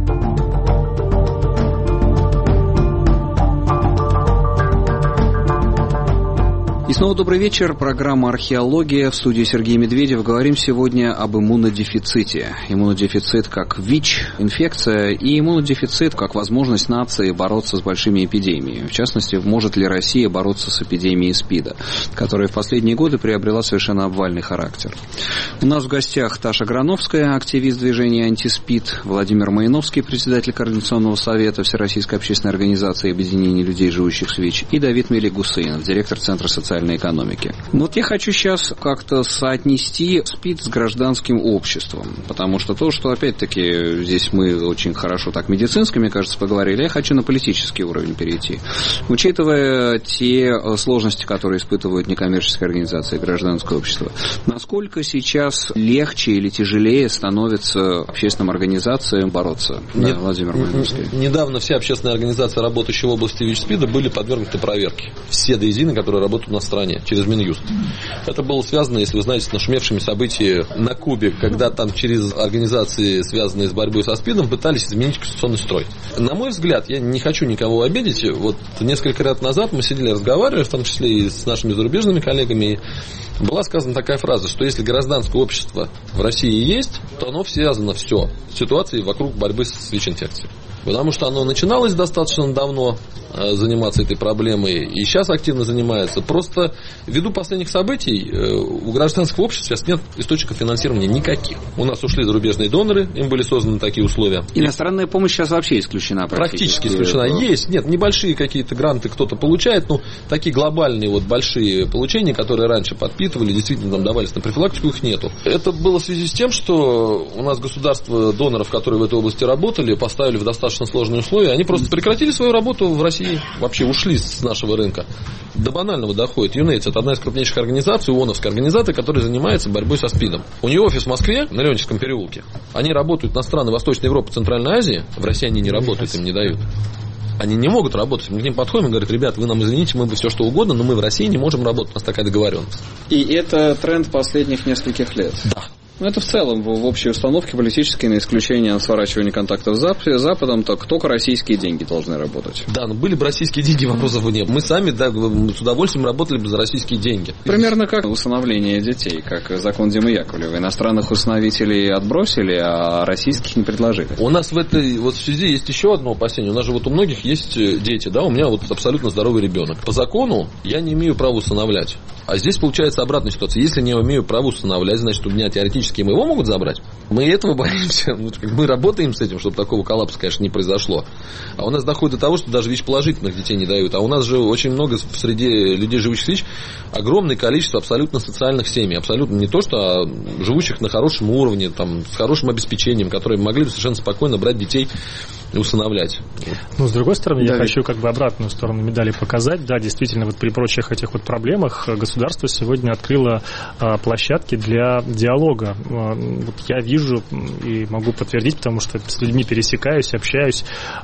И снова добрый вечер. Программа «Археология». В студии Сергей Медведев. Говорим сегодня об иммунодефиците. Иммунодефицит как ВИЧ, инфекция, и иммунодефицит как возможность нации бороться с большими эпидемиями. В частности, может ли Россия бороться с эпидемией СПИДа, которая в последние годы приобрела совершенно обвальный характер. У нас в гостях Таша Грановская, активист движения «Антиспид», Владимир Маиновский, председатель Координационного совета Всероссийской общественной организации объединения людей, живущих с ВИЧ, и Давид Мелик Гусейнов, директор Центра социальной экономики. Вот я хочу сейчас как-то соотнести СПИД с гражданским обществом, потому что то, что опять-таки здесь мы очень хорошо так медицински, мне кажется, поговорили, я хочу на политический уровень перейти. Учитывая те сложности, которые испытывают некоммерческие организации и гражданское общество, насколько сейчас легче или тяжелее становится общественным организациям бороться? Владимир Маиновский. Недавно все общественные организации, работающие в области ВИЧ-СПИДа, были подвергнуты проверке. Все до единой, которые работают у нас в стране, через Минюст. Это было связано, если вы знаете, с нашумевшими событиями на Кубе, когда там через организации, связанные с борьбой со СПИДом, пытались изменить конституционный строй. На мой взгляд, я не хочу никого обидеть, вот несколько лет назад мы сидели, разговаривали, в том числе и с нашими зарубежными коллегами, и была сказана такая фраза, что если гражданское общество в России есть, то оно связано все с ситуацией вокруг борьбы с ВИЧ-инфекцией. Потому что оно начиналось достаточно давно заниматься этой проблемой, и сейчас активно занимается. Просто ввиду последних событий у гражданского общества сейчас нет источников финансирования никаких. У нас ушли зарубежные доноры, им были созданы такие условия. Иностранная помощь сейчас вообще исключена практически исключена. Есть, нет, небольшие какие-то гранты кто-то получает, но такие глобальные вот большие получения, которые раньше подпитывали, действительно там давались на профилактику, их нету. Это было в связи с тем, что у нас государство доноров, которые в этой области работали, поставили в достаточно сложные условия, они просто прекратили свою работу в России, вообще ушли с нашего рынка. До банального доходит. UNAIDS — это одна из крупнейших организаций, ООНовская организация, которая занимается борьбой со СПИДом. У нее офис в Москве, на Леонтьевском переулке. Они работают на страны Восточной Европы, Центральной Азии. В России они не работают, им не дают. Они не могут работать. Мы к ним подходим и говорят: ребят, вы нам извините, мы бы все что угодно, но мы в России не можем работать, у нас такая договоренность. И это тренд последних нескольких лет? Да. Ну, это в целом в общей установке политической, на исключение сворачивания контактов с Западом, то только российские деньги должны работать. Да, но были бы российские деньги, вопросов не было. Мы сами, да, с удовольствием работали бы за российские деньги. Примерно как усыновление детей, как закон Димы Яковлева. Иностранных усыновителей отбросили, а российских не предложили. У нас в этой вот связи есть еще одно опасение. У нас же вот у многих есть дети, да, у меня вот абсолютно здоровый ребенок. По закону я не имею права усыновлять. А здесь получается обратная ситуация. Если не имею права усыновлять, значит, у меня теоретически технически им его могут забрать. Мы этого боимся. Мы работаем с этим, чтобы такого коллапса, конечно, не произошло. А у нас доходит до того, что даже ВИЧ-положительных детей не дают. А у нас же очень много среди людей, живущих с ВИЧ, огромное количество абсолютно социальных семей. Абсолютно не то, что а живущих на хорошем уровне, там, с хорошим обеспечением, которые могли бы совершенно спокойно брать детей и усыновлять. Ну, с другой стороны, я хочу как бы обратную сторону медали показать. Да, действительно, вот при прочих этих вот проблемах государство сегодня открыло площадки для диалога. Вот я вижу и могу подтвердить, потому что с людьми пересекаюсь, общаюсь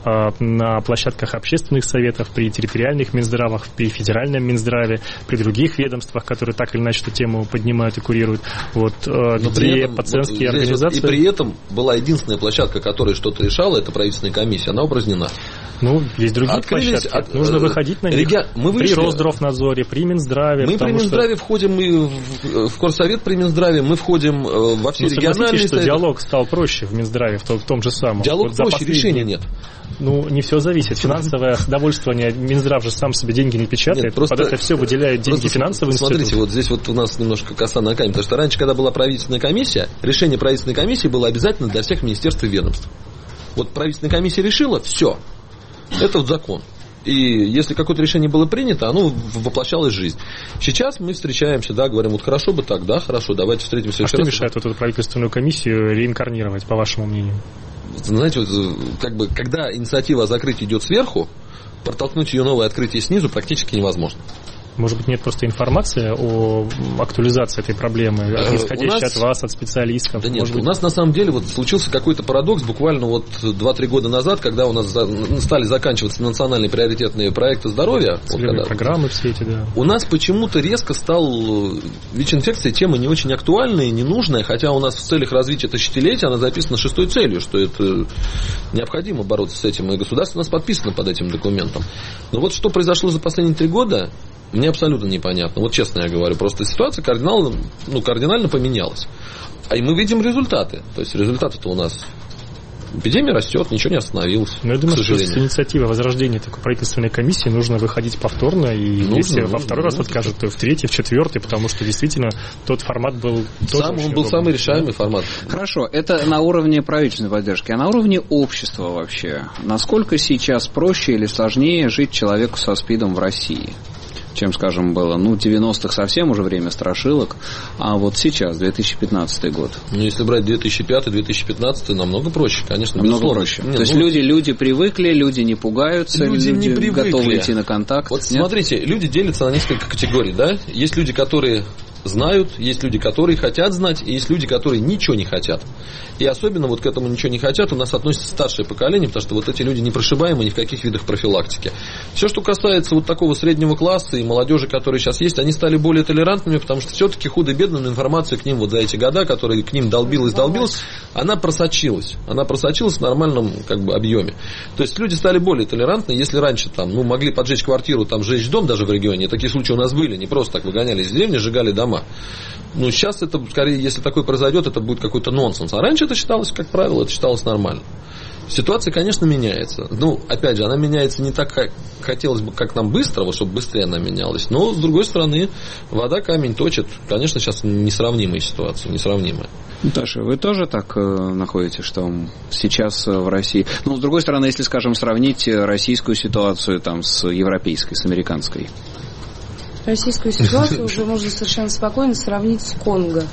на площадках общественных советов, при территориальных Минздравах, при федеральном Минздраве, при других ведомствах, которые так или иначе эту тему поднимают и курируют. Вот, где пациентские организации... И при этом была единственная площадка, которая что-то решала, это правительственная комиссия, она упразднена. Ну, есть другие площадки. Нужно выходить на них. При Росздравнадзоре, при Минздраве. Мы при Минздраве входим, мы в Корсовет при Минздраве, мы входим во все региональные советы. Что диалог стал проще в Минздраве, в том же самом. Диалог вот проще, решения нет. Ну, не все зависит. Финансовое довольствование, Минздрав же сам себе деньги не печатает, нет, просто, под это все выделяет деньги финансовый институт. Смотрите, вот здесь вот у нас немножко коса на камень, потому что раньше, когда была правительственная комиссия, решение правительственной комиссии было обязательно для всех министерств и ведомств. Вот правительственная комиссия решила, все. Это вот закон. И если какое-то решение было принято, оно воплощалось в жизнь. Сейчас мы встречаемся, да, говорим, вот хорошо бы так, да, хорошо, давайте встретимся. А что мешает вот эту правительственную комиссию реинкарнировать, по вашему мнению? Знаете, вот, как бы, когда инициатива о закрытии идет сверху, протолкнуть ее новое открытие снизу практически невозможно. Может быть, нет просто информации о актуализации этой проблемы, исходящей от вас, от специалистов? Да нет, у нас на самом деле вот случился какой-то парадокс буквально вот 2-3 года назад, когда у нас стали заканчиваться национальные приоритетные проекты здоровья. Целевые вот программы все эти, да. У нас почему-то резко стал ВИЧ-инфекция тема не очень актуальная, ненужная, хотя у нас в целях развития тысячелетия она записана 6-й целью, что это необходимо бороться с этим, и государство у нас подписано под этим документом. Но вот что произошло за последние 3 года, мне абсолютно непонятно. Вот честно я говорю, просто ситуация кардинально поменялась. А и мы видим результаты. То есть результаты-то у нас... Эпидемия растет, ничего не остановилось. Но я думаю, что с инициативой возрождения такой правительственной комиссии нужно выходить повторно. И если во второй раз откажут, то в третий, в четвертый, потому что действительно тот формат был... Он был самый решаемый формат. Хорошо, это на уровне правительственной поддержки. А на уровне общества вообще? Насколько сейчас проще или сложнее жить человеку со СПИДом в России? Чем, скажем, было, 90-х совсем уже время страшилок, а вот сейчас, 2015 год. Если брать 2005-2015, намного проще, конечно. Намного проще. То есть люди привыкли, люди не пугаются, люди не готовы идти на контакт. Вот смотрите, люди делятся на несколько категорий, да? Есть люди, которые знают, есть люди, которые хотят знать, и есть люди, которые ничего не хотят. И особенно вот к этому ничего не хотят у нас относится старшее поколение, потому что вот эти люди непрошибаемы ни в каких видах профилактики. Все, что касается вот такого среднего класса и молодежи, которые сейчас есть, они стали более толерантными, потому что все-таки худо-бедно информация к ним вот за эти года, которая к ним долбилась, она просочилась. Она просочилась в нормальном как бы объеме. То есть люди стали более толерантны. Если раньше там, могли поджечь квартиру, там сжечь дом даже в регионе, такие случаи у нас были, не просто так выгоняли из деревни, сжигали дома. Но сейчас это, скорее, если такое произойдет, это будет какой-то нонсенс. А раньше это считалось, как правило, это считалось нормально. Ситуация, конечно, меняется. Опять же, она меняется не так, как хотелось бы, как нам быстро, вот, чтобы быстрее она менялась. Но, с другой стороны, вода камень точит. Конечно, сейчас несравнимая ситуация, несравнимая. Наташа, вы тоже так находите, что сейчас в России... с другой стороны, если, скажем, сравнить российскую ситуацию там, с европейской, с американской... Российскую ситуацию уже можно совершенно спокойно сравнить с Конго.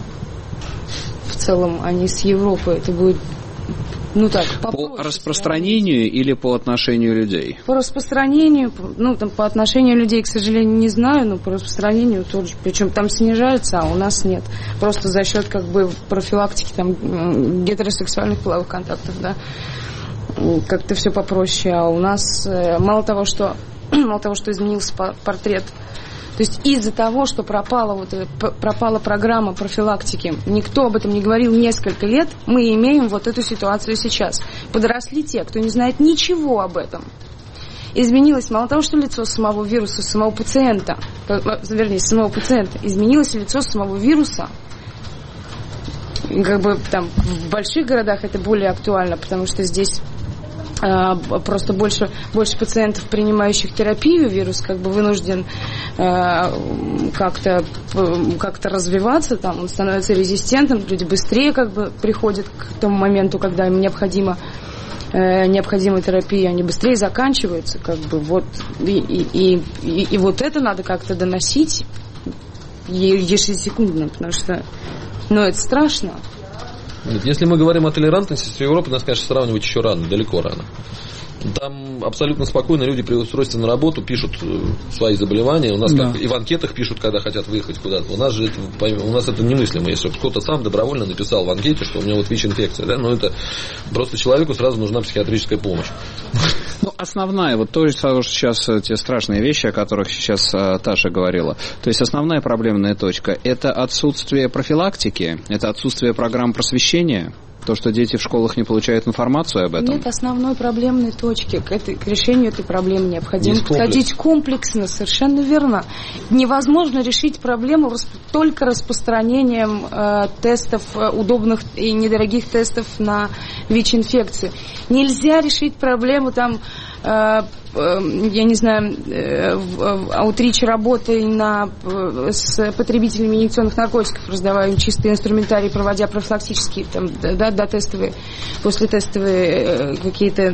В целом, а не с Европой. Это будет, по распространению или по отношению людей? По распространению, по отношению людей, к сожалению, не знаю, но по распространению тоже. Причем там снижается, а у нас нет. Просто за счет профилактики гетеросексуальных половых контактов, да. Как-то все попроще. А у нас мало того, что изменился портрет. То есть из-за того, что пропала программа профилактики, никто об этом не говорил несколько лет, мы имеем вот эту ситуацию сейчас. Подросли те, кто не знает ничего об этом. Изменилось мало того, что лицо самого вируса, самого пациента, изменилось лицо самого вируса. В больших городах это более актуально, потому что здесь просто больше пациентов, принимающих терапию, вирус как бы вынужден как-то развиваться, там он становится резистентным, люди быстрее как бы приходят к тому моменту, когда им необходима терапия, они быстрее заканчиваются, как бы вот и вот это надо как-то доносить ежесекундно, потому что, это страшно. Если мы говорим о толерантности с Европой, нас, конечно, сравнивать еще рано, далеко рано. Там абсолютно спокойно люди при устройстве на работу пишут свои заболевания. У нас как и в анкетах пишут, когда хотят выехать куда-то. У нас это немыслимо. Если кто-то сам добровольно написал в анкете, что у меня вот ВИЧ-инфекция, да, это просто человеку сразу нужна психиатрическая помощь. Основная, то сейчас те страшные вещи, о которых сейчас Таша говорила. То есть основная проблемная точка – это отсутствие профилактики, это отсутствие программ просвещения. То, что дети в школах не получают информацию об этом? Нет основной проблемной точки. К решению этой проблемы необходимо подходить комплексно, совершенно верно. Невозможно решить проблему только распространением тестов, удобных и недорогих тестов на ВИЧ-инфекции. Нельзя решить проблему аутрич работой с потребителями инъекционных наркотиков, раздавая им чистый инструментарий, проводя профилактические, дотестовые, послетестовые какие-то,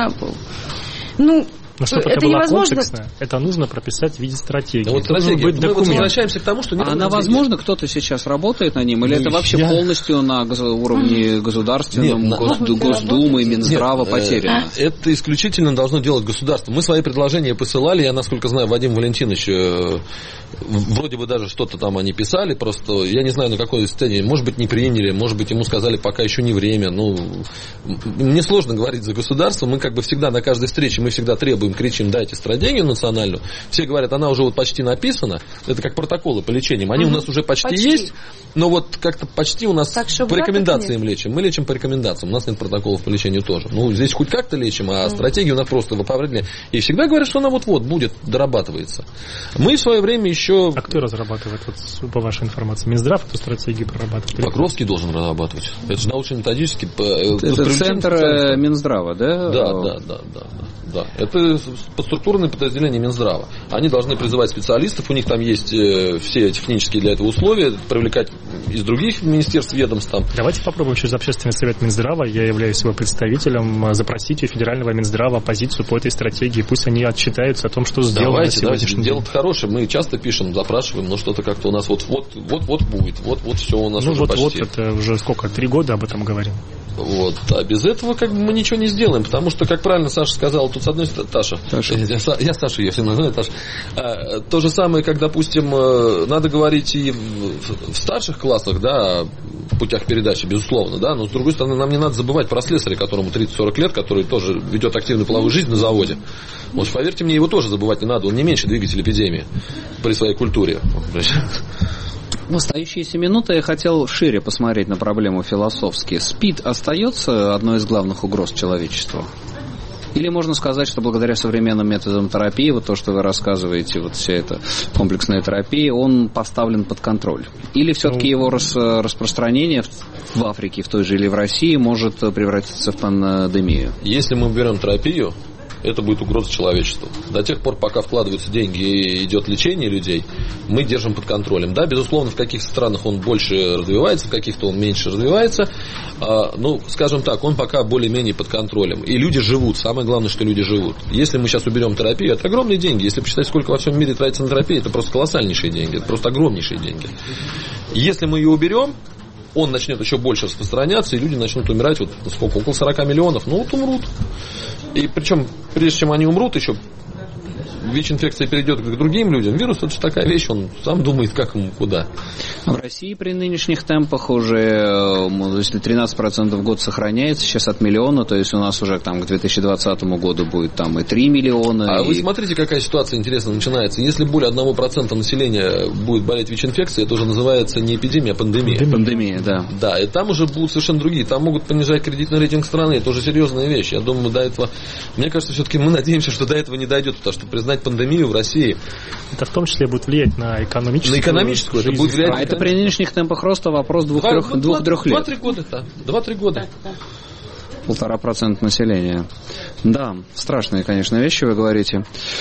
Но чтобы это была комплексная, это нужно прописать в виде стратегии. Вот стратегия. Мы возвращаемся к тому, что... Она, возможно, кто-то сейчас работает на ним, или это вообще полностью на уровне государственном, Госдумы, Минздрава потеряно? Это исключительно должно делать государство. Мы свои предложения посылали, я, насколько знаю, Вадим Валентинович, вроде бы даже что-то там они писали, просто я не знаю, на какой стадии, может быть, не приняли, может быть, ему сказали, пока еще не время. Мне сложно говорить за государство, мы как бы всегда на каждой встрече, мы всегда требуем, кричим, дайте стратегию национальную. Все говорят, она уже почти написана. Это как протоколы по лечениям. Они у нас уже почти есть, но как-то почти у нас по рекомендациям лечим. Мы лечим по рекомендациям. У нас нет протоколов по лечению тоже. Здесь хоть как-то лечим, а стратегию у нас просто выправили. И всегда говорят, что она вот-вот будет, дорабатывается. Мы в свое время еще... А кто разрабатывает, по вашей информации? Минздрав эту стратегию прорабатывает? Покровский должен разрабатывать. Это же научно-методический... Это центр Минздрава, да? Да. Это подструктурные подразделения Минздрава. Они должны призывать специалистов, у них там есть все технические для этого условия, привлекать из других министерств, ведомств там. Давайте попробуем через общественный совет Минздрава, я являюсь его представителем, запросить у федерального Минздрава позицию по этой стратегии, пусть они отчитаются о том, что сделано на сегодняшний день. Дело-то хорошее, мы часто пишем, запрашиваем, но что-то как-то у нас вот будет, вот все у нас уже почти. Вот это уже сколько, 3 года об этом говорим. А без этого мы ничего не сделаем, потому что, как правильно Саша сказала, тут с одной стороны, Таша. Я Саша, я все называю Таша. То же самое, как, допустим, надо говорить и в старших классах, да, о путях передачи, безусловно, да, но с другой стороны, нам не надо забывать про слесаря, которому 30-40 лет, который тоже ведет активную половую жизнь на заводе. Поверьте мне, его тоже забывать не надо, он не меньше двигатель эпидемии при своей культуре. В остающиеся минуты я хотел шире посмотреть на проблему философски. СПИД остается одной из главных угроз человечеству? Или можно сказать, что благодаря современным методам терапии, то, что вы рассказываете, вся эта комплексная терапия, он поставлен под контроль? Или все-таки его распространение в Африке, в той же или в России, может превратиться в пандемию? Если мы берем терапию, это будет угроза человечеству. До тех пор, пока вкладываются деньги и идет лечение людей, мы держим под контролем. Да, безусловно, в каких-то странах он больше развивается, в каких-то он меньше развивается. Скажем так, он пока более-менее под контролем. И люди живут. Самое главное, что люди живут. Если мы сейчас уберем терапию, это огромные деньги. Если посчитать, сколько во всем мире тратится на терапию, это просто колоссальнейшие деньги. Это просто огромнейшие деньги. Если мы ее уберем, он начнет еще больше распространяться, и люди начнут умирать, около 40 миллионов, умрут. И причем, прежде чем они умрут, еще ВИЧ-инфекция перейдет к другим людям. Вирус — это же такая вещь, он сам думает, как ему, куда. В России при нынешних темпах уже, если 13% в год сохраняется, сейчас от миллиона, то есть у нас уже к 2020 году будет и 3 миллиона. Вы смотрите, какая ситуация интересная начинается. Если более 1% населения будет болеть ВИЧ-инфекцией, это уже называется не эпидемия, а пандемия. Пандемия, да. Да, и там уже будут совершенно другие. Там могут понижать кредитный рейтинг страны. Это уже серьезная вещь. Я думаю, до этого... Мне кажется, все-таки мы надеемся, что до этого не дойдет, потому что признать пандемию в России... Это в том числе будет влиять на экономическую. На экономическую это будет влиять. А это при нынешних темпах роста вопрос 2-3 лет. 2-3 года, да. 2-3 года. 1,5% населения. Да, страшные, конечно, вещи вы говорите.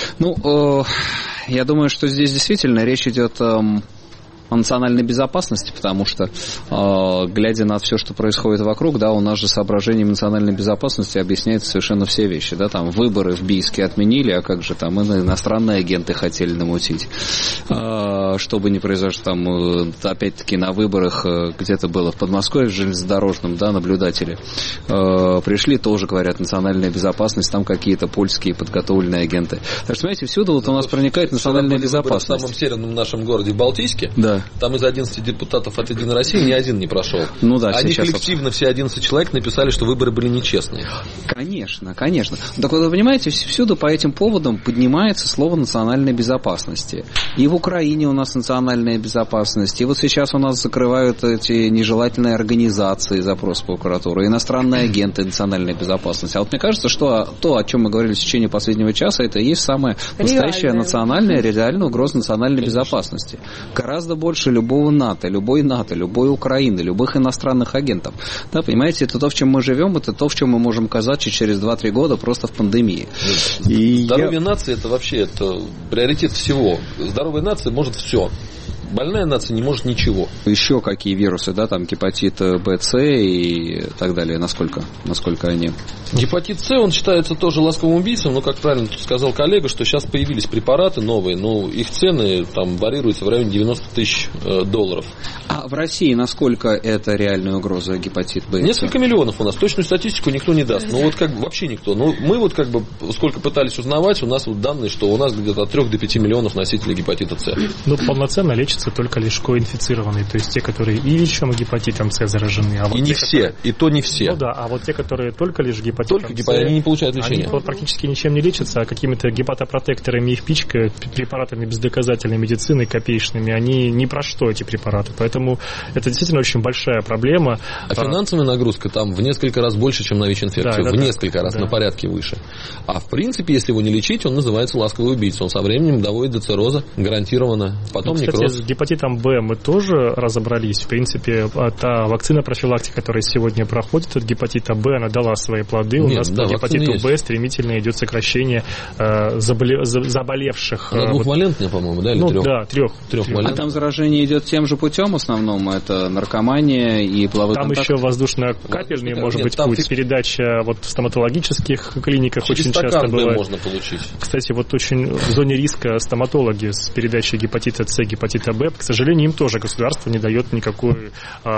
Я думаю, что здесь действительно речь идет о национальной безопасности, потому что, глядя на все, что происходит вокруг, да, у нас же соображением национальной безопасности объясняются совершенно все вещи, да, там выборы в Бийске отменили, а как же там иностранные агенты хотели намутить, чтобы не произошло, там, опять-таки, на выборах где-то было в Подмосковье, в железнодорожном, да, наблюдатели пришли, тоже говорят, национальная безопасность, там какие-то польские подготовленные агенты. Так что, понимаете, всюду вот у нас проникает национальная безопасность. В самом северном нашем городе Балтийске, да. Там из 11 депутатов от «Единой России» ни один не прошел. Да, они коллективно, все 11 человек, написали, что выборы были нечестные. Конечно. Так вот, вы понимаете, всюду по этим поводам поднимается слово национальной безопасности. И в Украине у нас национальная безопасность, и вот сейчас у нас закрывают эти нежелательные организации, запрос прокуратуры, иностранные агенты национальной безопасности. А вот мне кажется, что то, о чем мы говорили в течение последнего часа, это и есть самая настоящая национальная, реальная угроза национальной безопасности. Гораздо больше любой НАТО, любой Украины, любых иностранных агентов. Да, понимаете, это то, в чем мы живем, это то, в чем мы можем оказаться через 2-3 года просто в пандемии. Здоровье нации это вообще приоритет всего. Здоровая нация может все. Больная нация не может ничего. Еще какие вирусы, да, там гепатит Б, С и так далее, насколько они? Гепатит С, он считается тоже ласковым убийцем, но, как правильно сказал коллега, что сейчас появились препараты новые, но их цены там варьируются в районе $90 тысяч. А в России насколько это реальная угроза гепатит Б? Несколько миллионов у нас. Точную статистику никто не даст. Вообще никто. Мы сколько пытались узнавать, у нас данные, что у нас где-то от 3 до 5 миллионов носителей гепатита С. Полноценно лечится только лишь коинфицированные, то есть те, которые и ВИЧем, и гепатитом С заражены. И не все, и то не все. А вот те, которые только лишь гепатитом С, они не получают лечения. Они практически ничем не лечатся, а какими-то гепатопротекторами их пичкают, препаратами бездоказательной медицины, копеечными, они ни про что, эти препараты. Поэтому это действительно очень большая проблема. А финансовая нагрузка там в несколько раз больше, чем на ВИЧ-инфекцию. Несколько раз, на порядке выше. А в принципе, если его не лечить, он называется ласковый убийца. Он со временем доводит до цирроза, гарантированно. Потом некроз. С гепатитом Б мы тоже разобрались. В принципе, та вакцина профилактики, которая сегодня проходит от гепатита Б, она дала свои плоды. У нас по гепатиту Б стремительно идет сокращение заболевших. Она двухвалентная, по-моему, да? Или трехвалентная. А там заражение идет тем же путем в основном? Это наркомания и половой контакт? Там еще воздушно-капельный, может быть, путь. Передача в стоматологических клиниках очень часто бывает. Можно получить. Кстати, очень в зоне риска стоматологи с передачей гепатита С, гепатита Б, к сожалению, им тоже государство не дает никакой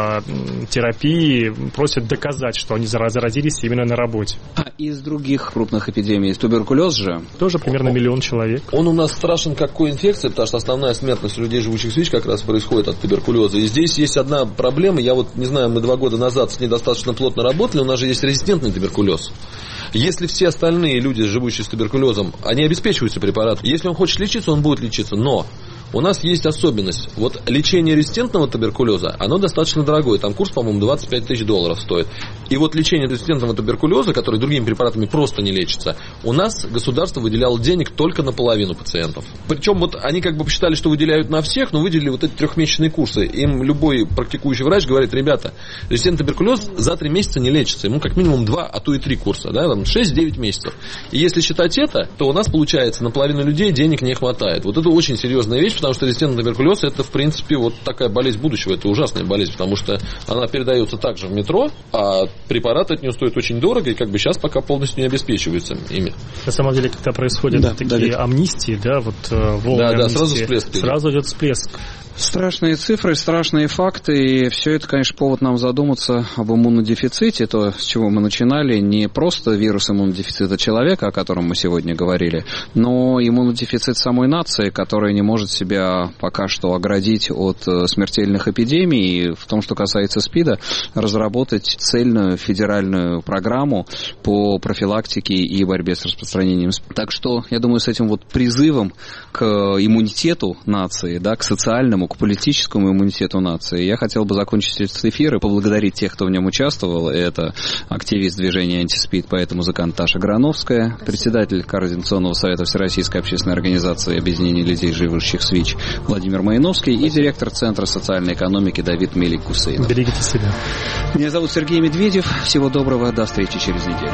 терапии, просят доказать, что они заразились именно на работе. А из других крупных эпидемий, туберкулез же? Тоже примерно 1 миллион человек. Он у нас страшен как коинфекция, потому что основная смертность людей, живущих с ВИЧ, как раз происходит от туберкулеза. И здесь есть одна проблема, я не знаю, мы 2 года назад с ней достаточно плотно работали, у нас же есть резистентный туберкулез. Если все остальные люди, живущие с туберкулезом, они обеспечиваются препаратом, если он хочет лечиться, он будет лечиться, но у нас есть особенность. Лечение резистентного туберкулеза, оно достаточно дорогое. Там курс, по-моему, $25 тысяч стоит. И лечение резистентного туберкулеза, который другими препаратами просто не лечится, у нас государство выделяло денег только на половину пациентов. Причем они посчитали, что выделяют на всех, но выделили эти 3-месячные курсы. Им любой практикующий врач говорит: ребята, резистентный туберкулез за 3 месяца не лечится. Ему как минимум 2, а то и 3 курса. Да? 6-9 месяцев. И если считать это, то у нас получается на половину людей денег не хватает. Это очень серьезная вещь, потому что резистентный туберкулез это, в принципе, такая болезнь будущего. Это ужасная болезнь, потому что она передается также в метро, а препараты от нее стоят очень дорого, и сейчас пока полностью не обеспечиваются ими. На самом деле, когда происходят такие амнистии, волны амнистии, сразу идет всплеск. Страшные цифры, страшные факты, и все это, конечно, повод нам задуматься об иммунодефиците, то, с чего мы начинали, не просто вирус иммунодефицита человека, о котором мы сегодня говорили, но иммунодефицит самой нации, которая не может себя пока что оградить от смертельных эпидемий, и в том, что касается СПИДа, разработать цельную федеральную программу по профилактике и борьбе с распространением СПИДа. Так что, я думаю, с этим призывом к иммунитету нации, к социальному, к политическому иммунитету нации. Я хотел бы закончить этот эфир и поблагодарить тех, кто в нем участвовал. Это активист движения «Антиспид», поэт-музыкант Таша Грановская, председатель Координационного совета Всероссийской общественной организации объединения людей, живущих с ВИЧ, ВИЧ Владимир Маиновский и директор Центра социальной экономики Давид Мелик-Гусейнов. Берегите себя. Меня зовут Сергей Медведев. Всего доброго. До встречи через неделю.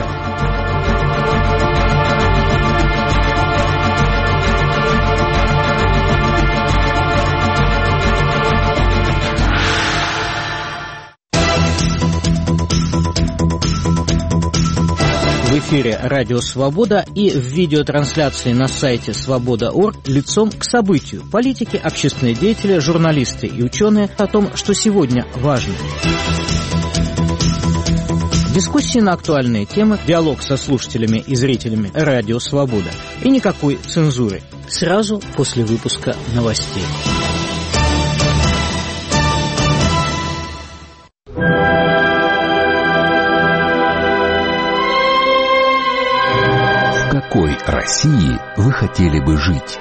В эфире «Радио Свобода» и в видеотрансляции на сайте свобода.орг лицом к событию. Политики, общественные деятели, журналисты и ученые о том, что сегодня важно. Дискуссии на актуальные темы, диалог со слушателями и зрителями «Радио Свобода». И никакой цензуры. Сразу после выпуска новостей. В какой России вы хотели бы жить?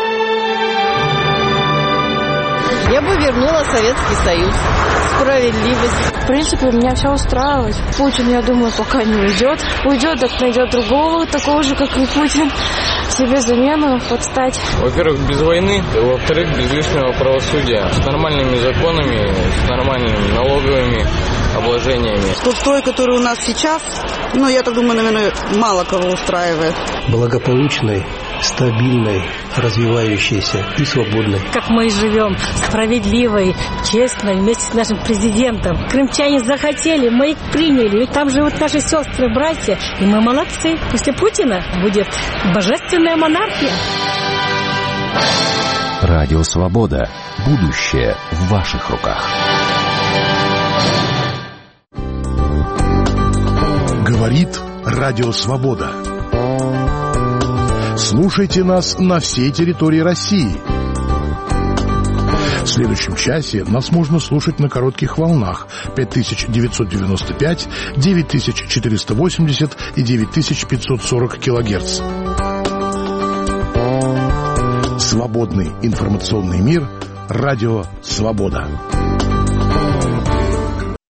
Я бы вернула Советский Союз. Справедливость. В принципе, меня все устраивает. Путин, я думаю, пока не уйдет. Уйдет, так найдет другого, такого же, как и Путин. Себе замену подстать. Во-первых, без войны. Во-вторых, без лишнего правосудия. С нормальными законами, с нормальными налоговыми обложениями. Тот строй, который у нас сейчас, я так думаю, наверное, мало кого устраивает. Благополучной, стабильной, развивающейся и свободной. Как мы живем, справедливой, честной, вместе с нашим президентом. Крымчане захотели, мы их приняли. Ведь там живут наши сестры, братья, и мы молодцы. После Путина будет божественная монархия. Радио Свобода. Будущее в ваших руках. Говорит Радио Свобода. Слушайте нас на всей территории России. В следующем часе нас можно слушать на коротких волнах 5995, 9480 и 9540 килогерц. Свободный информационный мир. Радио Свобода.